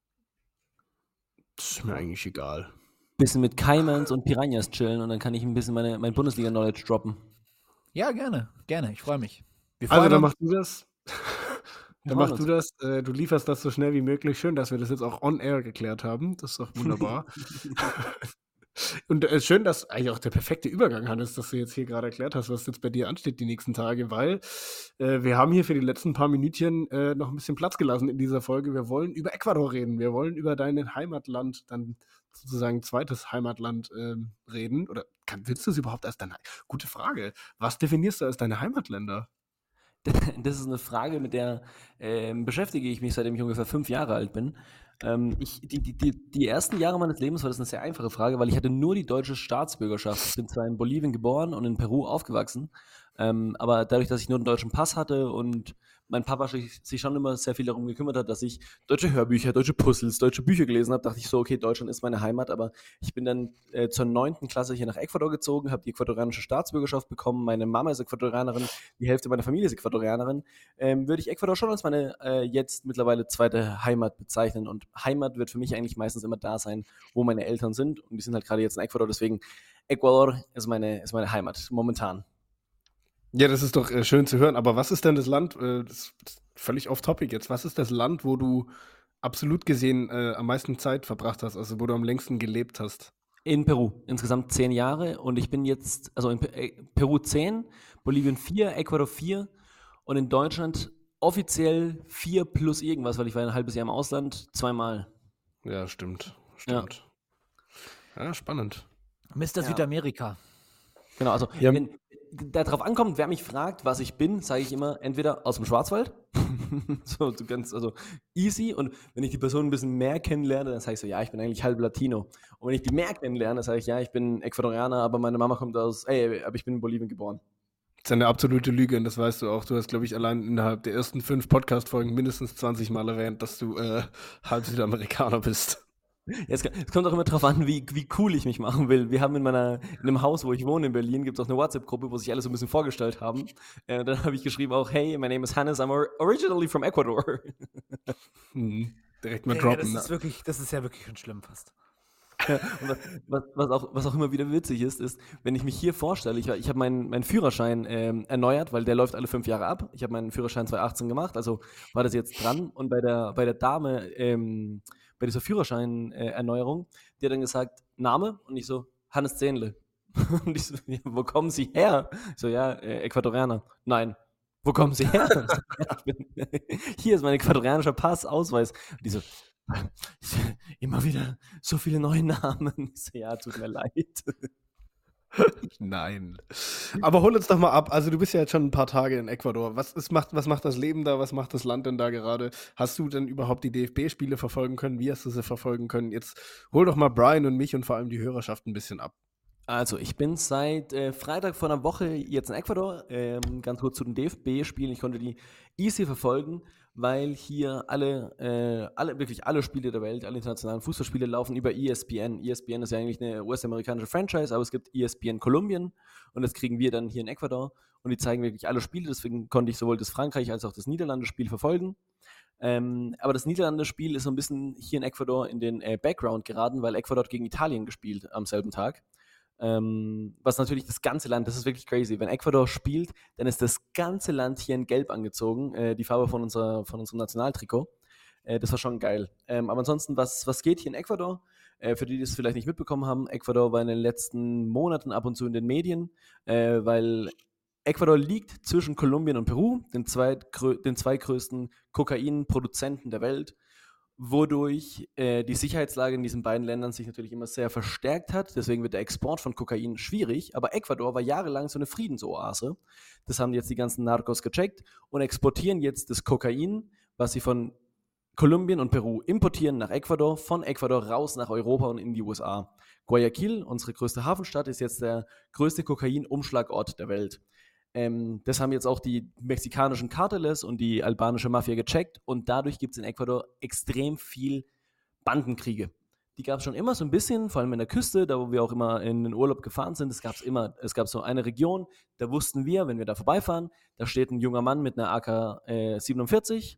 Das ist mir eigentlich egal. Bisschen mit Caimans und Piranhas chillen und dann kann ich ein bisschen mein Bundesliga-Knowledge droppen. Ja, gerne. Ich freue mich. Also, dann machst du das. Du lieferst das so schnell wie möglich. Schön, dass wir das jetzt auch on-air geklärt haben. Das ist doch wunderbar. Und schön, dass eigentlich auch der perfekte Übergang, Hannes, dass du jetzt hier gerade erklärt hast, was jetzt bei dir ansteht die nächsten Tage, weil wir haben hier für die letzten paar Minütchen noch ein bisschen Platz gelassen in dieser Folge. Wir wollen über Ecuador reden. Wir wollen über dein Heimatland, dann sozusagen zweites Heimatland reden. Oder willst du es überhaupt als deine... Gute Frage. Was definierst du als deine Heimatländer? Das ist eine Frage, mit der beschäftige ich mich, seitdem ich ungefähr 5 Jahre alt bin. Die ersten Jahre meines Lebens war das eine sehr einfache Frage, weil ich hatte nur die deutsche Staatsbürgerschaft. Ich bin zwar in Bolivien geboren und in Peru aufgewachsen, aber dadurch, dass ich nur einen deutschen Pass hatte und mein Papa sich schon immer sehr viel darum gekümmert hat, dass ich deutsche Hörbücher, deutsche Puzzles, deutsche Bücher gelesen habe, dachte ich so, okay, Deutschland ist meine Heimat, aber ich bin dann zur 9. Klasse hier nach Ecuador gezogen, habe die ecuadorianische Staatsbürgerschaft bekommen, meine Mama ist Ecuadorianerin, die Hälfte meiner Familie ist Ecuadorianerin, würde ich Ecuador schon als meine jetzt mittlerweile zweite Heimat bezeichnen und Heimat wird für mich eigentlich meistens immer da sein, wo meine Eltern sind und die sind halt gerade jetzt in Ecuador, deswegen Ecuador ist meine Heimat momentan. Ja, das ist doch schön zu hören. Aber was ist denn das Land, das ist völlig off-topic jetzt, was ist das Land, wo du absolut gesehen am meisten Zeit verbracht hast, also wo du am längsten gelebt hast? In Peru, insgesamt 10 Jahre und ich bin jetzt, also in Peru 10, Bolivien 4, Ecuador 4 und in Deutschland offiziell 4 plus irgendwas, weil ich war ein halbes Jahr im Ausland, 2-mal. Ja, stimmt. Ja, spannend. Mr. Südamerika. Genau, also Ja. wenn darauf ankommt, wer mich fragt, was ich bin, sage ich immer entweder aus dem Schwarzwald, so ganz also easy und wenn ich die Person ein bisschen mehr kennenlerne, dann sage ich so, ja, ich bin eigentlich halb Latino und wenn ich die mehr kennenlerne, sage ich, ja, ich bin Ecuadorianer, aber meine Mama kommt aber ich bin in Bolivien geboren. Das ist eine absolute Lüge und das weißt du auch. Du hast, glaube ich, allein innerhalb der ersten 5 Podcast-Folgen mindestens 20 Mal erwähnt, dass du halb Südamerikaner bist. Es kommt auch immer drauf an, wie cool ich mich machen will. Wir haben in einem Haus, wo ich wohne in Berlin, gibt es auch eine WhatsApp-Gruppe, wo sich alle so ein bisschen vorgestellt haben. Dann habe ich geschrieben auch, hey, my name is Hannes, I'm originally from Ecuador. Direkt mal droppen. Das ist ja wirklich schon schlimm fast. Ja, und was auch immer wieder witzig ist, wenn ich mich hier vorstelle, ich habe meinen Führerschein erneuert, weil der läuft alle 5 Jahre ab. Ich habe meinen Führerschein 2018 gemacht, also war das jetzt dran. Und bei der Dame, bei dieser Führerschein-Erneuerung, die hat dann gesagt, Name? Und ich so, Hannes Zehnle. Und ich so, ja, wo kommen Sie her? Ich so, ja, Ecuadorianer. Nein. Wo kommen Sie her? Hier ist mein ecuadorianischer Pass, Ausweis. Und die so, immer wieder so viele neue Namen. Ich so, ja, tut mir leid. Nein. Aber hol uns doch mal ab. Also du bist ja jetzt schon ein paar Tage in Ecuador. Was macht das Leben da? Was macht das Land denn da gerade? Hast du denn überhaupt die DFB-Spiele verfolgen können? Wie hast du sie verfolgen können? Jetzt hol doch mal Brian und mich und vor allem die Hörerschaft ein bisschen ab. Also, ich bin seit Freitag vor einer Woche jetzt in Ecuador. Ganz kurz zu den DFB-Spielen. Ich konnte die easy verfolgen, weil hier wirklich alle Spiele der Welt, alle internationalen Fußballspiele laufen über ESPN. ESPN ist ja eigentlich eine US-amerikanische Franchise, aber es gibt ESPN Kolumbien und das kriegen wir dann hier in Ecuador und die zeigen wirklich alle Spiele. Deswegen konnte ich sowohl das Frankreich- als auch das Niederlande-Spiel verfolgen. Aber das Niederlande-Spiel ist so ein bisschen hier in Ecuador in den Background geraten, weil Ecuador hat gegen Italien gespielt am selben Tag. Was natürlich das ganze Land, das ist wirklich crazy. Wenn Ecuador spielt, dann ist das ganze Land hier in Gelb angezogen, die Farbe von unserem Nationaltrikot. Das war schon geil. Aber ansonsten, was geht hier in Ecuador? Für die es vielleicht nicht mitbekommen haben, Ecuador war in den letzten Monaten ab und zu in den Medien, weil Ecuador liegt zwischen Kolumbien und Peru, den zwei größten Kokainproduzenten der Welt, wodurch die Sicherheitslage in diesen beiden Ländern sich natürlich immer sehr verstärkt hat. Deswegen wird der Export von Kokain schwierig. Aber Ecuador war jahrelang so eine Friedensoase. Das haben jetzt die ganzen Narcos gecheckt und exportieren jetzt das Kokain, was sie von Kolumbien und Peru importieren nach Ecuador, von Ecuador raus nach Europa und in die USA. Guayaquil, unsere größte Hafenstadt, ist jetzt der größte Kokain-Umschlagort der Welt. Das haben jetzt auch die mexikanischen Carteles und die albanische Mafia gecheckt und dadurch gibt es in Ecuador extrem viel Bandenkriege. Die gab es schon immer so ein bisschen, vor allem in der Küste, da wo wir auch immer in den Urlaub gefahren sind. Es gab so eine Region, da wussten wir, wenn wir da vorbeifahren, da steht ein junger Mann mit einer AK-47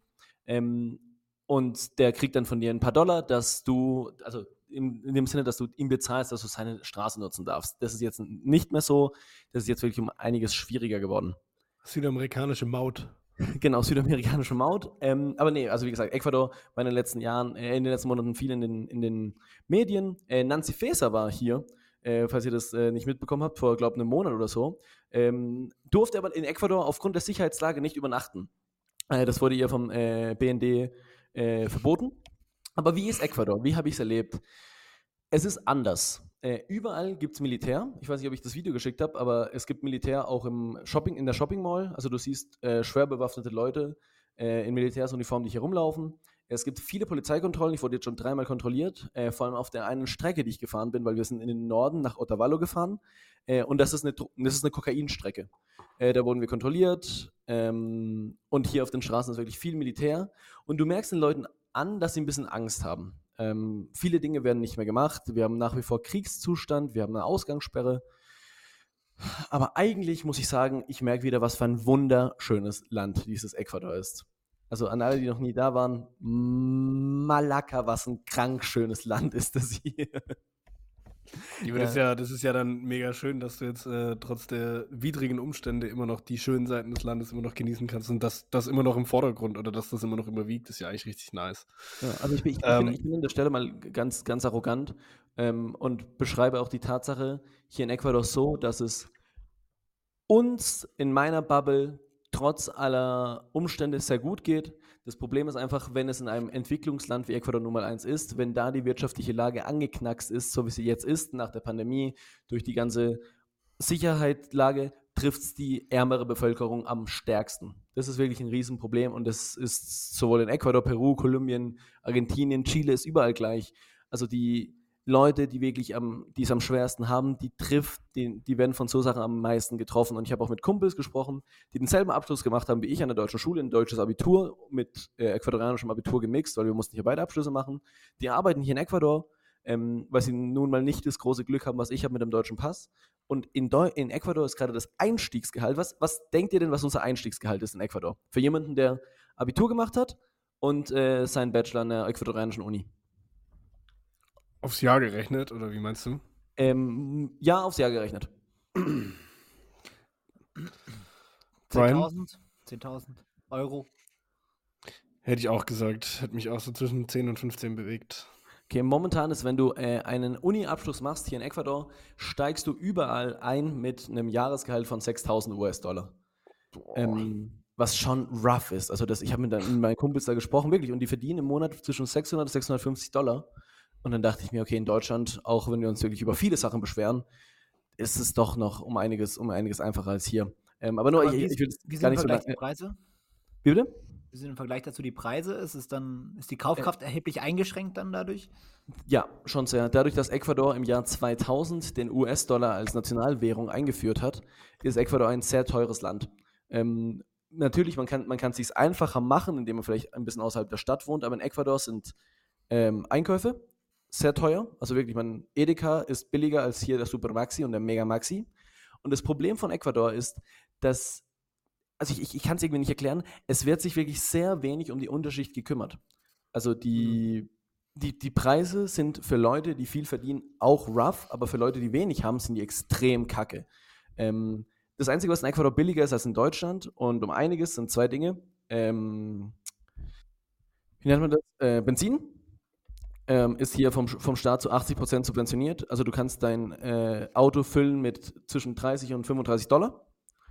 und der kriegt dann von dir ein paar Dollar, dass du, also in dem Sinne, dass du ihm bezahlst, dass du seine Straße nutzen darfst. Das ist jetzt nicht mehr so. Das ist jetzt wirklich um einiges schwieriger geworden. Südamerikanische Maut. Genau, südamerikanische Maut. Aber nee, also wie gesagt, Ecuador war in den letzten Jahren, in den letzten Monaten viel in den Medien. Nancy Faeser war hier, falls ihr das nicht mitbekommen habt, vor, glaube ich, einem Monat oder so. Durfte aber in Ecuador aufgrund der Sicherheitslage nicht übernachten. Das wurde ihr vom BND verboten. Aber wie ist Ecuador? Wie habe ich es erlebt? Es ist anders. Überall gibt es Militär. Ich weiß nicht, ob ich das Video geschickt habe, aber es gibt Militär auch in der Shopping Mall. Also du siehst schwer bewaffnete Leute in Militärsuniformen, die hier rumlaufen. Es gibt viele Polizeikontrollen. Ich wurde jetzt schon 3-mal kontrolliert, vor allem auf der einen Strecke, die ich gefahren bin, weil wir sind in den Norden nach Otavalo gefahren. Und das ist eine Kokainstrecke. Da wurden wir kontrolliert. Und hier auf den Straßen ist wirklich viel Militär. Und du merkst den Leuten an, dass sie ein bisschen Angst haben. Viele Dinge werden nicht mehr gemacht. Wir haben nach wie vor Kriegszustand, wir haben eine Ausgangssperre. Aber eigentlich muss ich sagen, ich merke wieder, was für ein wunderschönes Land dieses Ecuador ist. Also an alle, die noch nie da waren, Malakka, was ein krank schönes Land ist das hier. Das ist ja dann mega schön, dass du jetzt trotz der widrigen Umstände immer noch die schönen Seiten des Landes immer noch genießen kannst und dass das immer noch im Vordergrund oder dass das immer noch überwiegt, ist ja eigentlich richtig nice. Ja, also ich bin an der Stelle mal ganz, ganz arrogant und beschreibe auch die Tatsache hier in Ecuador so, dass es uns in meiner Bubble trotz aller Umstände sehr gut geht. Das Problem ist einfach, wenn es in einem Entwicklungsland wie Ecuador Nummer 1 ist, wenn da die wirtschaftliche Lage angeknackst ist, so wie sie jetzt ist, nach der Pandemie, durch die ganze Sicherheitslage, trifft es die ärmere Bevölkerung am stärksten. Das ist wirklich ein Riesenproblem und das ist sowohl in Ecuador, Peru, Kolumbien, Argentinien, Chile ist überall gleich. Also die Leute, die es am schwersten haben, die werden von so Sachen am meisten getroffen. Und ich habe auch mit Kumpels gesprochen, die denselben Abschluss gemacht haben wie ich an der deutschen Schule, ein deutsches Abitur mit ecuadorianischem Abitur gemixt, weil wir mussten hier beide Abschlüsse machen. Die arbeiten hier in Ecuador, weil sie nun mal nicht das große Glück haben, was ich habe mit dem deutschen Pass. Und in Ecuador ist gerade das Einstiegsgehalt. Was denkt ihr denn, was unser Einstiegsgehalt ist in Ecuador? Für jemanden, der Abitur gemacht hat und seinen Bachelor an der ecuadorianischen Uni? Aufs Jahr gerechnet, oder wie meinst du? Ja, aufs Jahr gerechnet. 10.000 Euro. Hätte ich auch gesagt. Hätte mich auch so zwischen 10 und 15 bewegt. Okay, momentan ist, wenn du einen Uni-Abschluss machst hier in Ecuador, steigst du überall ein mit einem Jahresgehalt von 6.000 US-Dollar. Was schon rough ist. Also ich habe mit meinen Kumpels da gesprochen, wirklich, und die verdienen im Monat zwischen 600 und 650 Dollar. Und dann dachte ich mir, okay, in Deutschland, auch wenn wir uns wirklich über viele Sachen beschweren, ist es doch noch um einiges einfacher als hier. Aber nur, Aber wie ich will sind gar nicht so die lange. Preise? Wie bitte? Wie sind im Vergleich dazu die Preise? Ist die Kaufkraft erheblich eingeschränkt dann dadurch? Ja, schon sehr. Dadurch, dass Ecuador im Jahr 2000 den US-Dollar als Nationalwährung eingeführt hat, ist Ecuador ein sehr teures Land. Natürlich, man kann es sich einfacher machen, indem man vielleicht ein bisschen außerhalb der Stadt wohnt, aber in Ecuador sind Einkäufe sehr teuer. Also wirklich, Edeka ist billiger als hier der Super Maxi und der Mega Maxi. Und das Problem von Ecuador ist, dass, also ich kann es irgendwie nicht erklären, es wird sich wirklich sehr wenig um die Unterschicht gekümmert. Also die Preise sind für Leute, die viel verdienen, auch rough, aber für Leute, die wenig haben, sind die extrem kacke. Das Einzige, was in Ecuador billiger ist als in Deutschland und um einiges, sind zwei Dinge. Wie nennt man das? Benzin ist hier vom Staat zu 80% subventioniert. Also du kannst dein Auto füllen mit zwischen 30 und 35 Dollar.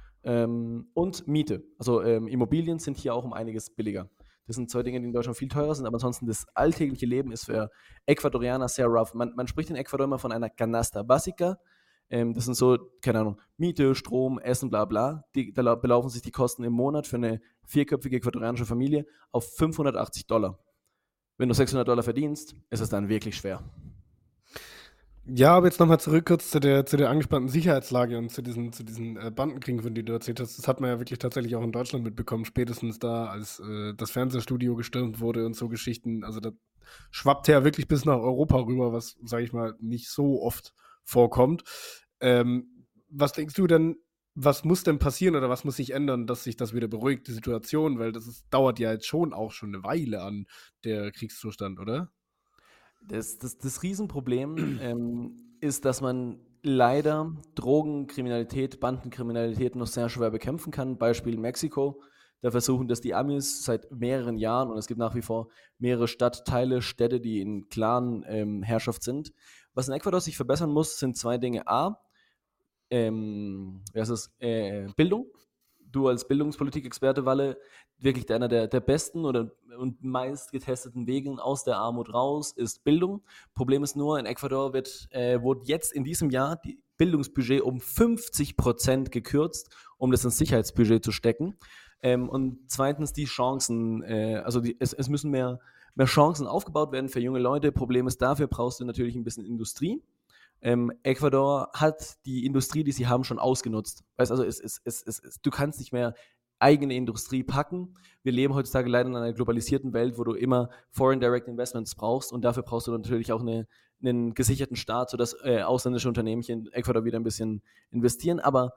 Und Miete. Also Immobilien sind hier auch um einiges billiger. Das sind zwei Dinge, die in Deutschland viel teurer sind, aber ansonsten das alltägliche Leben ist für Ecuadorianer sehr rough. Man spricht in Ecuador immer von einer Canasta Básica. Das sind so, keine Ahnung, Miete, Strom, Essen, bla bla. Da belaufen sich die Kosten im Monat für eine vierköpfige ecuadorianische Familie auf 580 Dollar. Wenn du 600 Dollar verdienst, ist es dann wirklich schwer. Ja, aber jetzt nochmal zurück kurz zu der angespannten Sicherheitslage und zu diesen Bandenkriegen, von denen du erzählt hast. Das hat man ja wirklich tatsächlich auch in Deutschland mitbekommen, spätestens da, als das Fernsehstudio gestürmt wurde und so Geschichten. Also das schwappt ja wirklich bis nach Europa rüber, was, sage ich mal, nicht so oft vorkommt. Was denkst du denn, was muss denn passieren oder was muss sich ändern, dass sich das wieder beruhigt, die Situation? Weil dauert ja jetzt schon eine Weile an, der Kriegszustand, oder? Das Riesenproblem ist, dass man leider Drogenkriminalität, Bandenkriminalität noch sehr schwer bekämpfen kann. Beispiel Mexiko. Da versuchen das die Amis seit mehreren Jahren und es gibt nach wie vor mehrere Stadtteile, Städte, die in klaren Herrschaft sind. Was in Ecuador sich verbessern muss, sind zwei Dinge. A, Bildung. Du als Bildungspolitik-Experte, Walle, wirklich einer der besten und meist getesteten Wegen aus der Armut raus ist Bildung. Problem ist nur, in Ecuador wurde jetzt in diesem Jahr die Bildungsbudget um 50% gekürzt, um das ins Sicherheitsbudget zu stecken. Und zweitens die Chancen, es müssen mehr Chancen aufgebaut werden für junge Leute. Problem ist, dafür brauchst du natürlich ein bisschen Industrie. Ecuador hat die Industrie, die sie haben, schon ausgenutzt. Weißt, also du kannst nicht mehr eigene Industrie packen. Wir leben heutzutage leider in einer globalisierten Welt, wo du immer Foreign Direct Investments brauchst und dafür brauchst du natürlich auch einen gesicherten Staat, sodass ausländische Unternehmen in Ecuador wieder ein bisschen investieren. Aber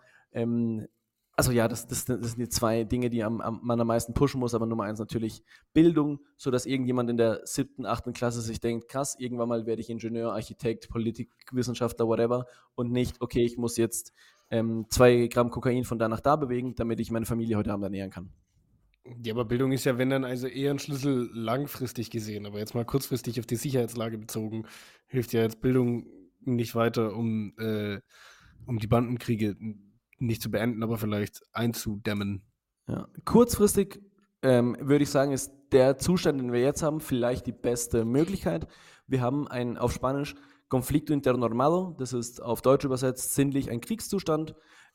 das sind die zwei Dinge, die man am meisten pushen muss. Aber Nummer eins natürlich Bildung, sodass irgendjemand in der 7., 8. Klasse sich denkt, krass, irgendwann mal werde ich Ingenieur, Architekt, Politikwissenschaftler, whatever. Und nicht, okay, ich muss jetzt 2 Gramm Kokain von da nach da bewegen, damit ich meine Familie heute Abend ernähren kann. Ja, aber Bildung ist ja, wenn dann, also eher ein Schlüssel langfristig gesehen. Aber jetzt mal kurzfristig auf die Sicherheitslage bezogen, hilft ja jetzt Bildung nicht weiter, um die Bandenkriege nicht zu beenden, aber vielleicht einzudämmen. Ja. Kurzfristig würde ich sagen, ist der Zustand, den wir jetzt haben, vielleicht die beste Möglichkeit. Wir haben auf Spanisch Conflicto interno armado, das ist auf Deutsch übersetzt sinnlich ein Kriegszustand.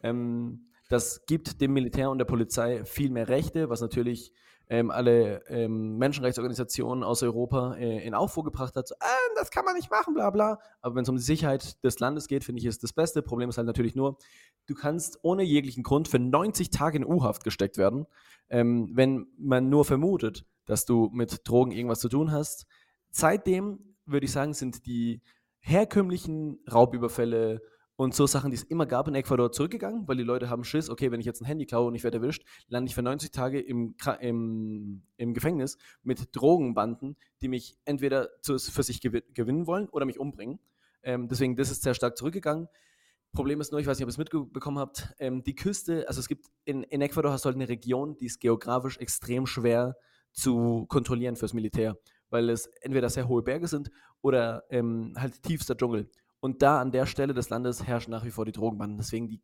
Das gibt dem Militär und der Polizei viel mehr Rechte, was natürlich alle Menschenrechtsorganisationen aus Europa in Aufruhr gebracht hat. So, das kann man nicht machen, bla bla. Aber wenn es um die Sicherheit des Landes geht, finde ich, ist das Beste. Problem ist halt natürlich nur, du kannst ohne jeglichen Grund für 90 Tage in U-Haft gesteckt werden, wenn man nur vermutet, dass du mit Drogen irgendwas zu tun hast. Seitdem, würde ich sagen, sind die herkömmlichen Raubüberfälle und so Sachen, die es immer gab in Ecuador, zurückgegangen, weil die Leute haben Schiss, okay, wenn ich jetzt ein Handy klaue und ich werde erwischt, lande ich für 90 Tage im Gefängnis mit Drogenbanden, die mich entweder für sich gewinnen wollen oder mich umbringen. Deswegen, das ist sehr stark zurückgegangen. Problem ist nur, ich weiß nicht, ob ihr es mitbekommen habt, die Küste, also es gibt, in Ecuador hast du halt eine Region, die ist geografisch extrem schwer zu kontrollieren fürs Militär, weil es entweder sehr hohe Berge sind oder halt tiefster Dschungel. Und da an der Stelle des Landes herrschen nach wie vor die Drogenbanden. Deswegen die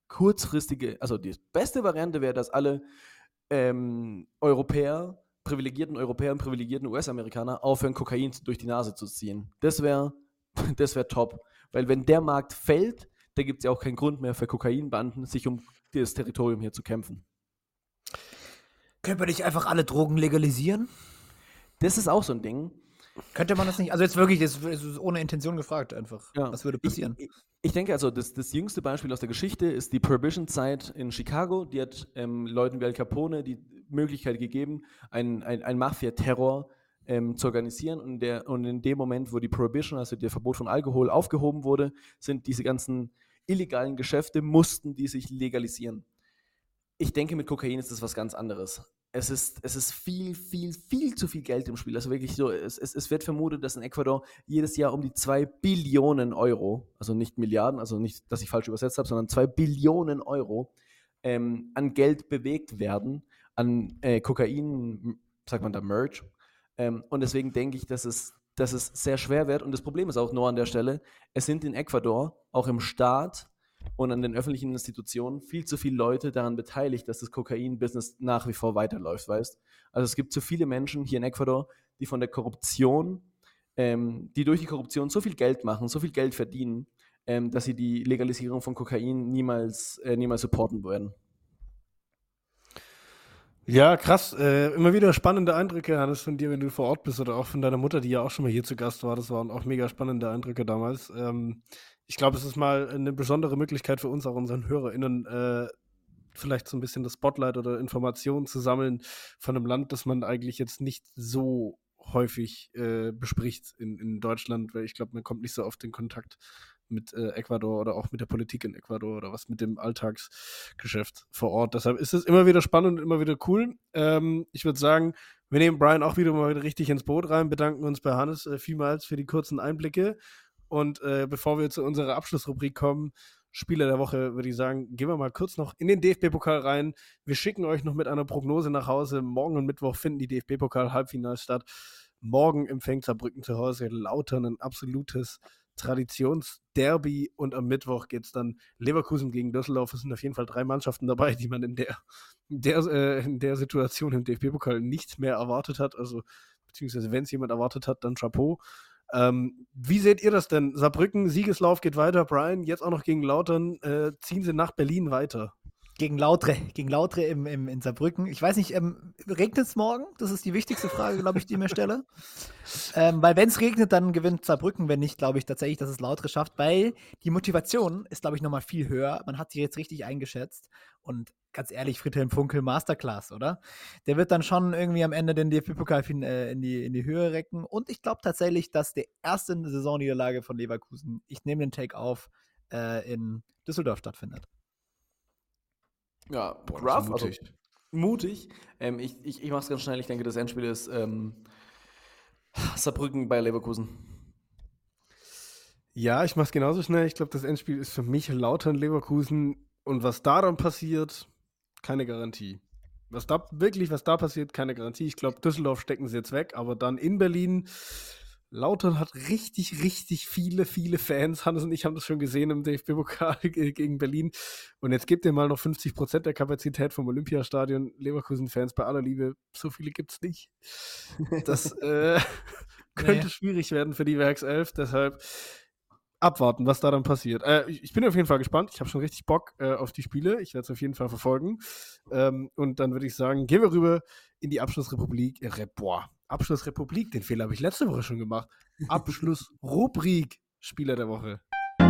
die beste Variante wäre, dass alle privilegierten Europäer und privilegierten US-Amerikaner aufhören, Kokain durch die Nase zu ziehen. Das wäre top. Weil wenn der Markt fällt, da gibt es ja auch keinen Grund mehr für Kokainbanden, sich um das Territorium hier zu kämpfen. Können wir nicht einfach alle Drogen legalisieren? Das ist auch so ein Ding. Könnte man das nicht? Also jetzt wirklich, das ist ohne Intention gefragt einfach. Ja. Was würde passieren? Ich denke, also das jüngste Beispiel aus der Geschichte ist die Prohibition-Zeit in Chicago. Die hat Leuten wie Al Capone die Möglichkeit gegeben, ein Mafia-Terror zu organisieren. Und in dem Moment, wo die Prohibition, also der Verbot von Alkohol, aufgehoben wurde, sind diese ganzen illegalen Geschäfte, mussten die sich legalisieren. Ich denke, mit Kokain ist das was ganz anderes. Es ist viel, viel, viel zu viel Geld im Spiel. Also wirklich so, es wird vermutet, dass in Ecuador jedes Jahr um die 2 Billionen Euro, also nicht Milliarden, also nicht, dass ich falsch übersetzt habe, sondern 2 Billionen Euro an Geld bewegt werden, an Kokain, sagt man da Merch. Und deswegen denke ich, dass es sehr schwer wird. Und das Problem ist auch nur an der Stelle, es sind in Ecuador, auch im Staat, und an den öffentlichen Institutionen viel zu viele Leute daran beteiligt, dass das Kokain-Business nach wie vor weiterläuft, weißt? Also es gibt zu viele Menschen hier in Ecuador, die von der Korruption, die durch die Korruption so viel Geld machen, so viel Geld verdienen, dass sie die Legalisierung von Kokain niemals supporten werden. Ja, krass. Immer wieder spannende Eindrücke, Hannes, von dir, wenn du vor Ort bist, oder auch von deiner Mutter, die ja auch schon mal hier zu Gast war. Das waren auch mega spannende Eindrücke damals. Ich glaube, es ist mal eine besondere Möglichkeit für uns, auch unseren HörerInnen, vielleicht so ein bisschen das Spotlight oder Informationen zu sammeln von einem Land, das man eigentlich jetzt nicht so häufig bespricht in Deutschland, weil ich glaube, man kommt nicht so oft in Kontakt mit Ecuador oder auch mit der Politik in Ecuador oder was mit dem Alltagsgeschäft vor Ort. Deshalb ist es immer wieder spannend und immer wieder cool. Ich würde sagen, wir nehmen Brian auch wieder mal richtig ins Boot rein, bedanken uns bei Hannes vielmals für die kurzen Einblicke. Und bevor wir zu unserer Abschlussrubrik kommen, Spieler der Woche, würde ich sagen, gehen wir mal kurz noch in den DFB-Pokal rein. Wir schicken euch noch mit einer Prognose nach Hause. Morgen und Mittwoch finden die DFB-Pokal-Halbfinals statt. Morgen empfängt Saarbrücken zu Hause Lautern, ein absolutes Traditionsderby, und am Mittwoch geht es dann Leverkusen gegen Düsseldorf. Es sind auf jeden Fall 3 Mannschaften dabei, die man in der Situation im DFB-Pokal nicht mehr erwartet hat. Also, beziehungsweise wenn es jemand erwartet hat, dann Chapeau. Wie seht ihr das denn? Saarbrücken, Siegeslauf geht weiter. Brian, jetzt auch noch gegen Lautern. Ziehen sie nach Berlin weiter? Gegen Lautre in Saarbrücken. Ich weiß nicht, regnet es morgen? Das ist die wichtigste Frage, glaube ich, die ich mir stelle. Weil wenn es regnet, dann gewinnt Saarbrücken. Wenn nicht, glaube ich tatsächlich, dass es Lautre schafft, weil die Motivation ist, glaube ich, nochmal viel höher. Man hat sie jetzt richtig eingeschätzt. Und ganz ehrlich, Friedhelm Funkel, Masterclass, oder? Der wird dann schon irgendwie am Ende den DFB-Pokal in die Höhe recken. Und ich glaube tatsächlich, dass die erste Saisonniederlage von Leverkusen, ich nehme den Take auf, in Düsseldorf stattfindet. Ja, rough, also mutig. Ich mache es ganz schnell. Ich denke, das Endspiel ist Saarbrücken bei Leverkusen. Ja, ich mache es genauso schnell. Ich glaube, das Endspiel ist für mich Lautern-Leverkusen. Und was da dann passiert, keine Garantie. Was da passiert, keine Garantie. Ich glaube, Düsseldorf stecken sie jetzt weg, aber dann in Berlin. Lautern hat richtig, richtig viele Fans. Hannes und ich haben das schon gesehen im DFB-Pokal gegen Berlin. Und jetzt gebt ihr mal noch 50% der Kapazität vom Olympiastadion. Leverkusen-Fans, bei aller Liebe, so viele gibt es nicht. Das könnte schwierig werden für die Werkself. Deshalb abwarten, was da dann passiert. Ich bin auf jeden Fall gespannt. Ich habe schon richtig Bock auf die Spiele. Ich werde es auf jeden Fall verfolgen. Und dann würde ich sagen, gehen wir rüber in die Abschlussrubrik. Abschlussrepublik, den Fehler habe ich letzte Woche schon gemacht. Abschlussrubrik, Spieler der Woche.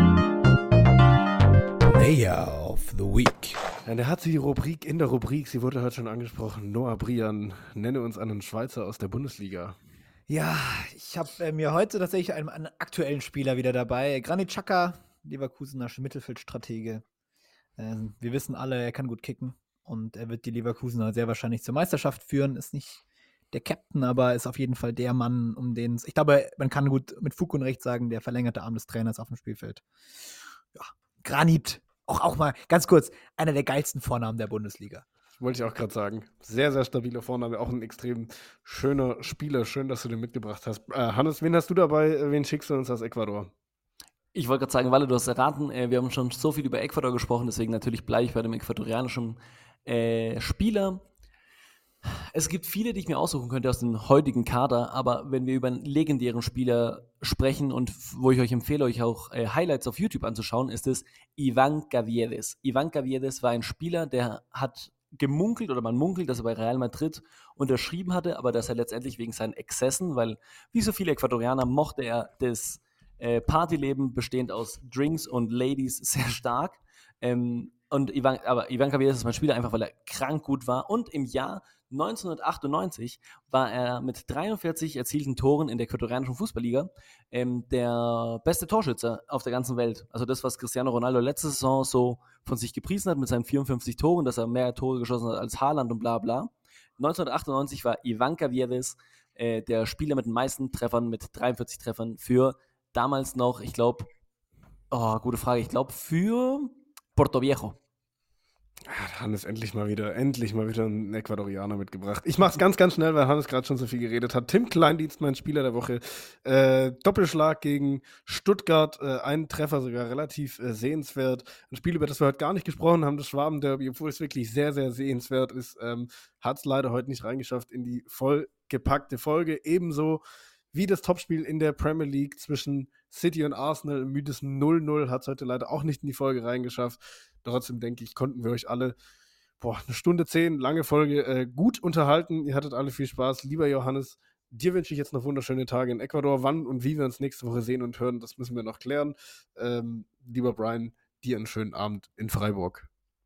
Player of the Week. Ja, der hat sie die Rubrik in der Rubrik. Sie wurde heute schon angesprochen. Noah Brian, nenne uns einen Schweizer aus der Bundesliga. Ja, ich habe mir heute tatsächlich einen aktuellen Spieler wieder dabei. Granit Xhaka, Leverkusener Mittelfeldstratege. Wir wissen alle, er kann gut kicken. Und er wird die Leverkusener sehr wahrscheinlich zur Meisterschaft führen. Ist nicht der Captain, aber ist auf jeden Fall der Mann, um den es. Ich glaube, man kann gut mit Fug und Recht sagen, der verlängerte Arm des Trainers auf dem Spielfeld. Ja, Granit. Auch mal ganz kurz, einer der geilsten Vornamen der Bundesliga. Wollte ich auch gerade sagen. Sehr, sehr stabiler Vorname. Auch ein extrem schöner Spieler. Schön, dass du den mitgebracht hast. Hannes, wen hast du dabei? Wen schickst du uns aus Ecuador? Ich wollte gerade sagen, Walle, du hast erraten, wir haben schon so viel über Ecuador gesprochen, deswegen natürlich bleibe ich bei dem ecuadorianischen Spieler. Es gibt viele, die ich mir aussuchen könnte aus dem heutigen Kader, aber wenn wir über einen legendären Spieler sprechen und wo ich euch empfehle, euch auch Highlights auf YouTube anzuschauen, ist es Iván Caviedes. Iván Caviedes war ein Spieler, der hat gemunkelt oder man munkelt, dass er bei Real Madrid unterschrieben hatte, aber dass er letztendlich wegen seinen Exzessen, weil wie so viele Ecuadorianer mochte er das Partyleben bestehend aus Drinks und Ladies sehr stark. Aber Ivan Cavillas ist mein Spieler einfach, weil er krank gut war. Und im Jahr 1998 war er mit 43 erzielten Toren in der ecuadorianischen Fußballliga der beste Torschütze auf der ganzen Welt. Also das, was Cristiano Ronaldo letzte Saison so von sich gepriesen hat mit seinen 54 Toren, dass er mehr Tore geschossen hat als Haaland und bla bla. 1998 war Ivan Cavillas der Spieler mit den meisten Treffern, mit 43 Treffern für damals noch, ich glaube, gute Frage, ich glaube für Porto Viejo. Hannes, endlich mal wieder einen Ecuadorianer mitgebracht. Ich mach's ganz, ganz schnell, weil Hannes gerade schon so viel geredet hat. Tim Kleindienst, mein Spieler der Woche. Doppelschlag gegen Stuttgart, einen Treffer sogar relativ sehenswert. Ein Spiel, über das wir heute gar nicht gesprochen haben, das Schwabenderby, obwohl es wirklich sehr, sehr sehenswert ist, hat es leider heute nicht reingeschafft in die vollgepackte Folge. Ebenso wie das Topspiel in der Premier League zwischen City und Arsenal, ein müdes 0-0, hat es heute leider auch nicht in die Folge reingeschafft. Trotzdem denke ich, konnten wir euch alle 1:10, lange Folge, gut unterhalten. Ihr hattet alle viel Spaß. Lieber Johannes, dir wünsche ich jetzt noch wunderschöne Tage in Ecuador. Wann und wie wir uns nächste Woche sehen und hören, das müssen wir noch klären. Lieber Brian, dir einen schönen Abend in Freiburg.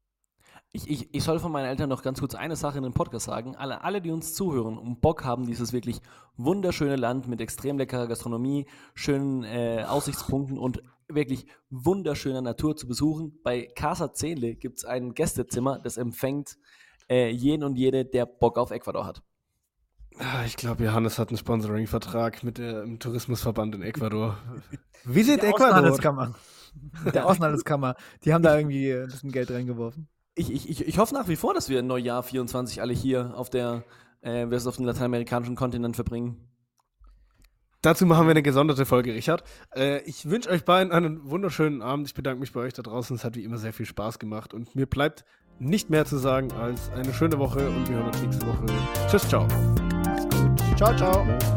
Ich soll von meinen Eltern noch ganz kurz eine Sache in den Podcast sagen. Alle, die uns zuhören und Bock haben, dieses wirklich wunderschöne Land mit extrem leckerer Gastronomie, schönen Aussichtspunkten und wirklich wunderschöner Natur zu besuchen. Bei Casa Zenle gibt es ein Gästezimmer, das empfängt jeden und jede, der Bock auf Ecuador hat. Ich glaube, Johannes hat einen Sponsoring-Vertrag mit dem Tourismusverband in Ecuador. Visit Ecuador. Der Außenhandelskammer. Die haben da irgendwie ein bisschen Geld reingeworfen. Ich hoffe nach wie vor, dass wir im Neujahr 24 alle hier auf dem lateinamerikanischen Kontinent verbringen. Dazu machen wir eine gesonderte Folge, Richard. Ich wünsche euch beiden einen wunderschönen Abend. Ich bedanke mich bei euch da draußen. Es hat wie immer sehr viel Spaß gemacht. Und mir bleibt nicht mehr zu sagen als eine schöne Woche und wir hören uns nächste Woche. Tschüss, ciao. Macht's gut. Ciao, ciao.